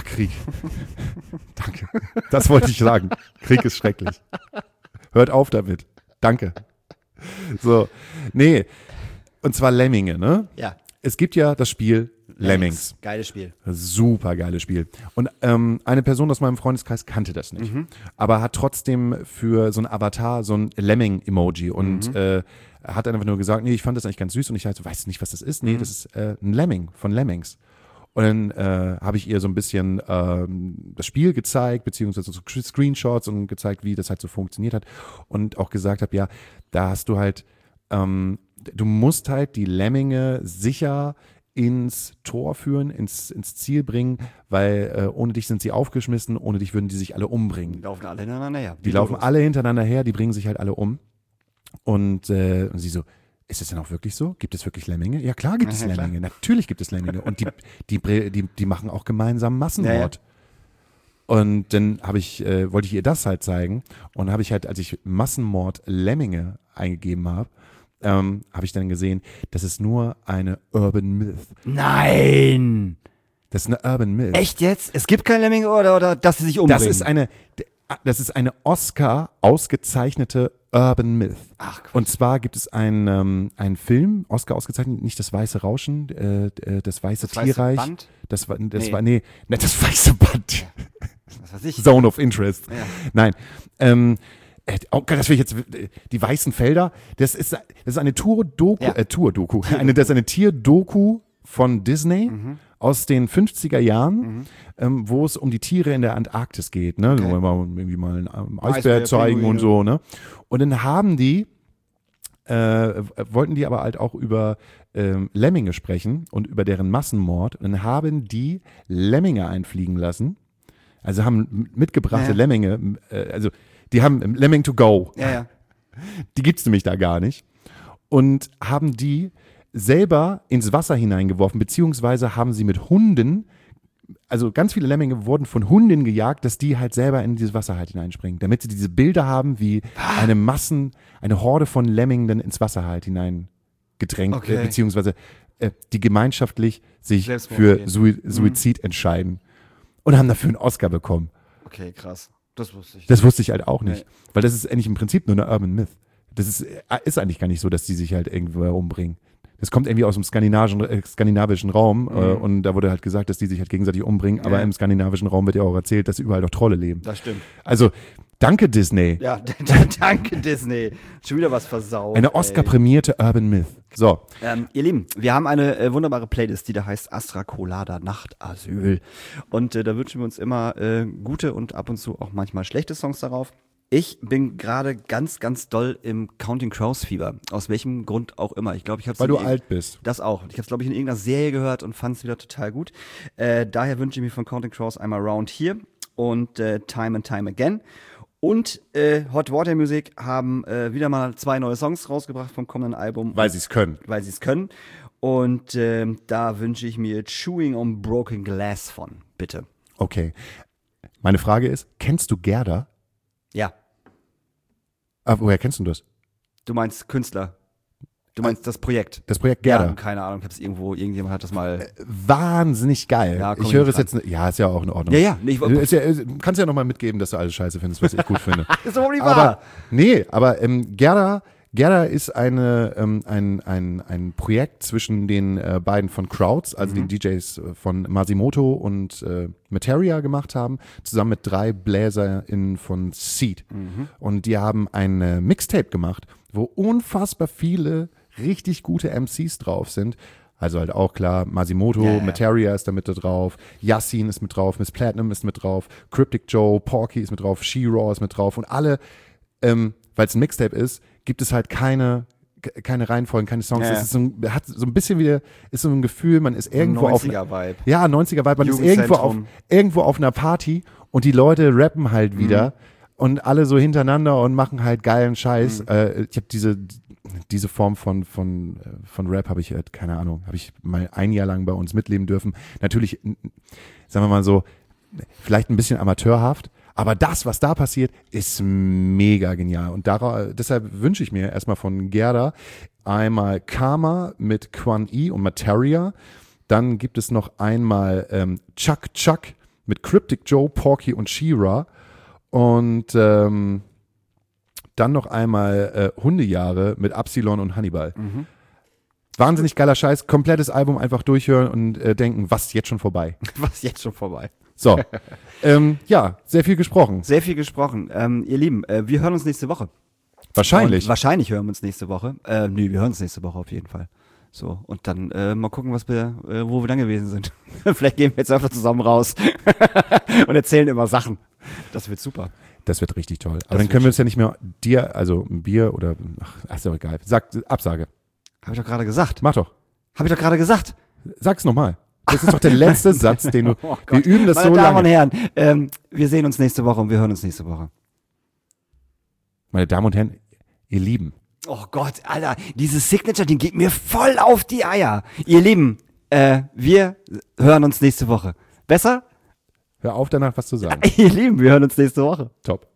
Danke. Das wollte ich sagen. Krieg ist schrecklich. Hört auf damit. Danke. So. Nee. Und zwar Lemminge, ne? Ja. Es gibt ja das Spiel Lemmings. Geiles Spiel. Super geiles Spiel. Und eine Person aus meinem Freundeskreis kannte das nicht. Aber hat trotzdem für so ein Avatar so ein Lemming-Emoji und hat einfach nur gesagt, nee, ich fand das eigentlich ganz süß und ich halt so, weißt du nicht, was das ist? Nee, das ist ein Lemming von Lemmings. Und dann habe ich ihr so ein bisschen das Spiel gezeigt, beziehungsweise so Screenshots und gezeigt, wie das halt so funktioniert hat. Und auch gesagt habe, ja, da hast du halt, du musst halt die Lemminge sicher ins Tor führen, ins Ziel bringen, weil ohne dich sind sie aufgeschmissen, ohne dich würden die sich alle umbringen. Die laufen alle hintereinander her. Die laufen alle hintereinander her, die bringen sich halt alle um. Und sie so, ist das denn auch wirklich so? Gibt es wirklich Lemminge? Ja, klar gibt es Lemminge. Klar. Natürlich gibt es Lemminge. Und die machen auch gemeinsam Massenmord. Ja. Und dann wollte ich ihr das halt zeigen. Und habe ich halt, als ich Massenmord Lemminge eingegeben habe, habe ich dann gesehen, das ist nur eine Urban Myth. Nein! Das ist eine Urban Myth. Echt jetzt? Es gibt keine Lemminge oder dass sie sich umbringen? Das ist eine Oscar ausgezeichnete Urban Myth. Ach, Quatsch. Und zwar gibt es einen Film, Oscar ausgezeichnet, nicht das Weiße Rauschen, das Weiße Tierreich. Band? Das Weiße Band. Was weiß ich. Zone of Interest. Ja. Nein. Oh Gott, das will ich jetzt, die weißen Felder, das ist eine Tour-Doku, das ist eine Tier-Doku von Disney aus den 50er Jahren, wo es um die Tiere in der Antarktis geht, ne? Okay. Wo wir irgendwie mal einen Eisbär zeigen und so, ne? Und dann wollten die aber halt auch über Lemminge sprechen und über deren Massenmord. Und dann haben die Lemminge einfliegen lassen, also haben mitgebrachte Lemminge, die haben Lemming to go. Ja. Die gibt's nämlich da gar nicht. Und haben die selber ins Wasser hineingeworfen, beziehungsweise haben sie mit Hunden, also ganz viele Lemminge wurden von Hunden gejagt, dass die halt selber in dieses Wasser halt hineinspringen, damit sie diese Bilder haben, wie eine Horde von Lemmingen dann ins Wasser halt hineingedrängt, beziehungsweise die gemeinschaftlich sich für Suizid entscheiden und haben dafür einen Oscar bekommen. Okay, krass. Das wusste ich. Das wusste ich halt auch nicht, weil das ist eigentlich im Prinzip nur eine Urban Myth. Das ist eigentlich gar nicht so, dass die sich halt irgendwo umbringen. Das kommt irgendwie aus dem skandinavischen Raum und da wurde halt gesagt, dass die sich halt gegenseitig umbringen, aber im skandinavischen Raum wird ja auch erzählt, dass überall doch Trolle leben. Das stimmt. Also, danke Disney. Ja, danke Disney. Schon wieder was versaut. Eine Oscar-prämierte Urban Myth. So. Ihr Lieben, wir haben eine wunderbare Playlist, die da heißt Astra Colada Nachtasyl. Und da wünschen wir uns immer gute und ab und zu auch manchmal schlechte Songs darauf. Ich bin gerade ganz, ganz doll im Counting Crows Fieber. Aus welchem Grund auch immer. Ich glaube, ich habe Weil du alt bist. Das auch. Ich habe es, glaube ich, in irgendeiner Serie gehört und fand es wieder total gut. Daher wünsche ich mir von Counting Crows einmal Round Here und Time and Time Again. Und Hot Water Music haben wieder mal 2 neue Songs rausgebracht vom kommenden Album. Weil sie es können. Und da wünsche ich mir Chewing on Broken Glass von, bitte. Okay. Meine Frage ist, kennst du Gerda? Ja, Woher kennst du das? du meinst Künstler. Du meinst das Projekt. Das Projekt Gerda. Ja, keine Ahnung, ich hab's irgendjemand hat das mal. Wahnsinnig geil. Ja, komm ich höre nicht es jetzt, ist ja auch in Ordnung. Ja, nee, Kannst ja nochmal mitgeben, dass du alles scheiße findest, was ich gut finde. ist doch nicht wahr. Aber Gerda ist ein Projekt zwischen den beiden von Krauts, also den DJs von Masimoto und Materia gemacht haben, zusammen mit 3 BläserInnen von Seed. Und die haben ein Mixtape gemacht, wo unfassbar viele richtig gute MCs drauf sind. Also halt auch klar, Masimoto, Ja. Materia ist da mit drauf, Yassin ist mit drauf, Miss Platinum ist mit drauf, Cryptic Joe, Porky ist mit drauf, She-Raw ist mit drauf und alle, weil es ein Mixtape ist, gibt es halt keine Reihenfolgen, keine Songs. Ja. Es ist hat so ein bisschen wieder, ist so ein Gefühl, man ist irgendwo auf 90er-Vibe. Ja, 90er-Vibe, man ist Jugendzentrum. irgendwo auf einer Party und die Leute rappen halt wieder und alle so hintereinander und machen halt geilen Scheiß. Ich habe diese Form von Rap habe ich, keine Ahnung, habe ich mal ein Jahr lang bei uns mitleben dürfen. Natürlich, sagen wir mal so, vielleicht ein bisschen amateurhaft, aber das, was da passiert, ist mega genial. Und deshalb wünsche ich mir erstmal von Gerda einmal Karma mit Quan E und Materia. Dann gibt es noch einmal Chuck Chuck mit Cryptic Joe, Porky und She-Ra. Und dann noch einmal Hundejahre mit Absilon und Hannibal. Wahnsinnig geiler Scheiß, komplettes Album einfach durchhören und denken, was, jetzt schon vorbei? Was jetzt schon vorbei. So, ja, sehr viel gesprochen. Sehr viel gesprochen. Ihr Lieben, wir hören uns nächste Woche. Wahrscheinlich. Und wahrscheinlich hören wir uns nächste Woche. Wir hören uns nächste Woche auf jeden Fall. So, und dann mal gucken, wo wir dann gewesen sind. Vielleicht gehen wir jetzt einfach zusammen raus und erzählen immer Sachen. Das wird super. Das wird richtig toll. Aber dann können wir uns ja nicht mehr also ein Bier oder, ist doch egal. Absage. Habe ich doch gerade gesagt. Mach doch. Habe ich doch gerade gesagt. Sag's nochmal. Das ist doch der letzte Satz, den du, Oh wir Gott. üben das Meine so Damen und lange. Herren, wir sehen uns nächste Woche und wir hören uns nächste Woche. Meine Damen und Herren, ihr Lieben. Oh Gott, Alter, dieses Signature-Ding geht mir voll auf die Eier. Ihr Lieben, wir hören uns nächste Woche. Besser? Hör auf danach, was zu sagen. Ihr Lieben, wir hören uns nächste Woche. Top.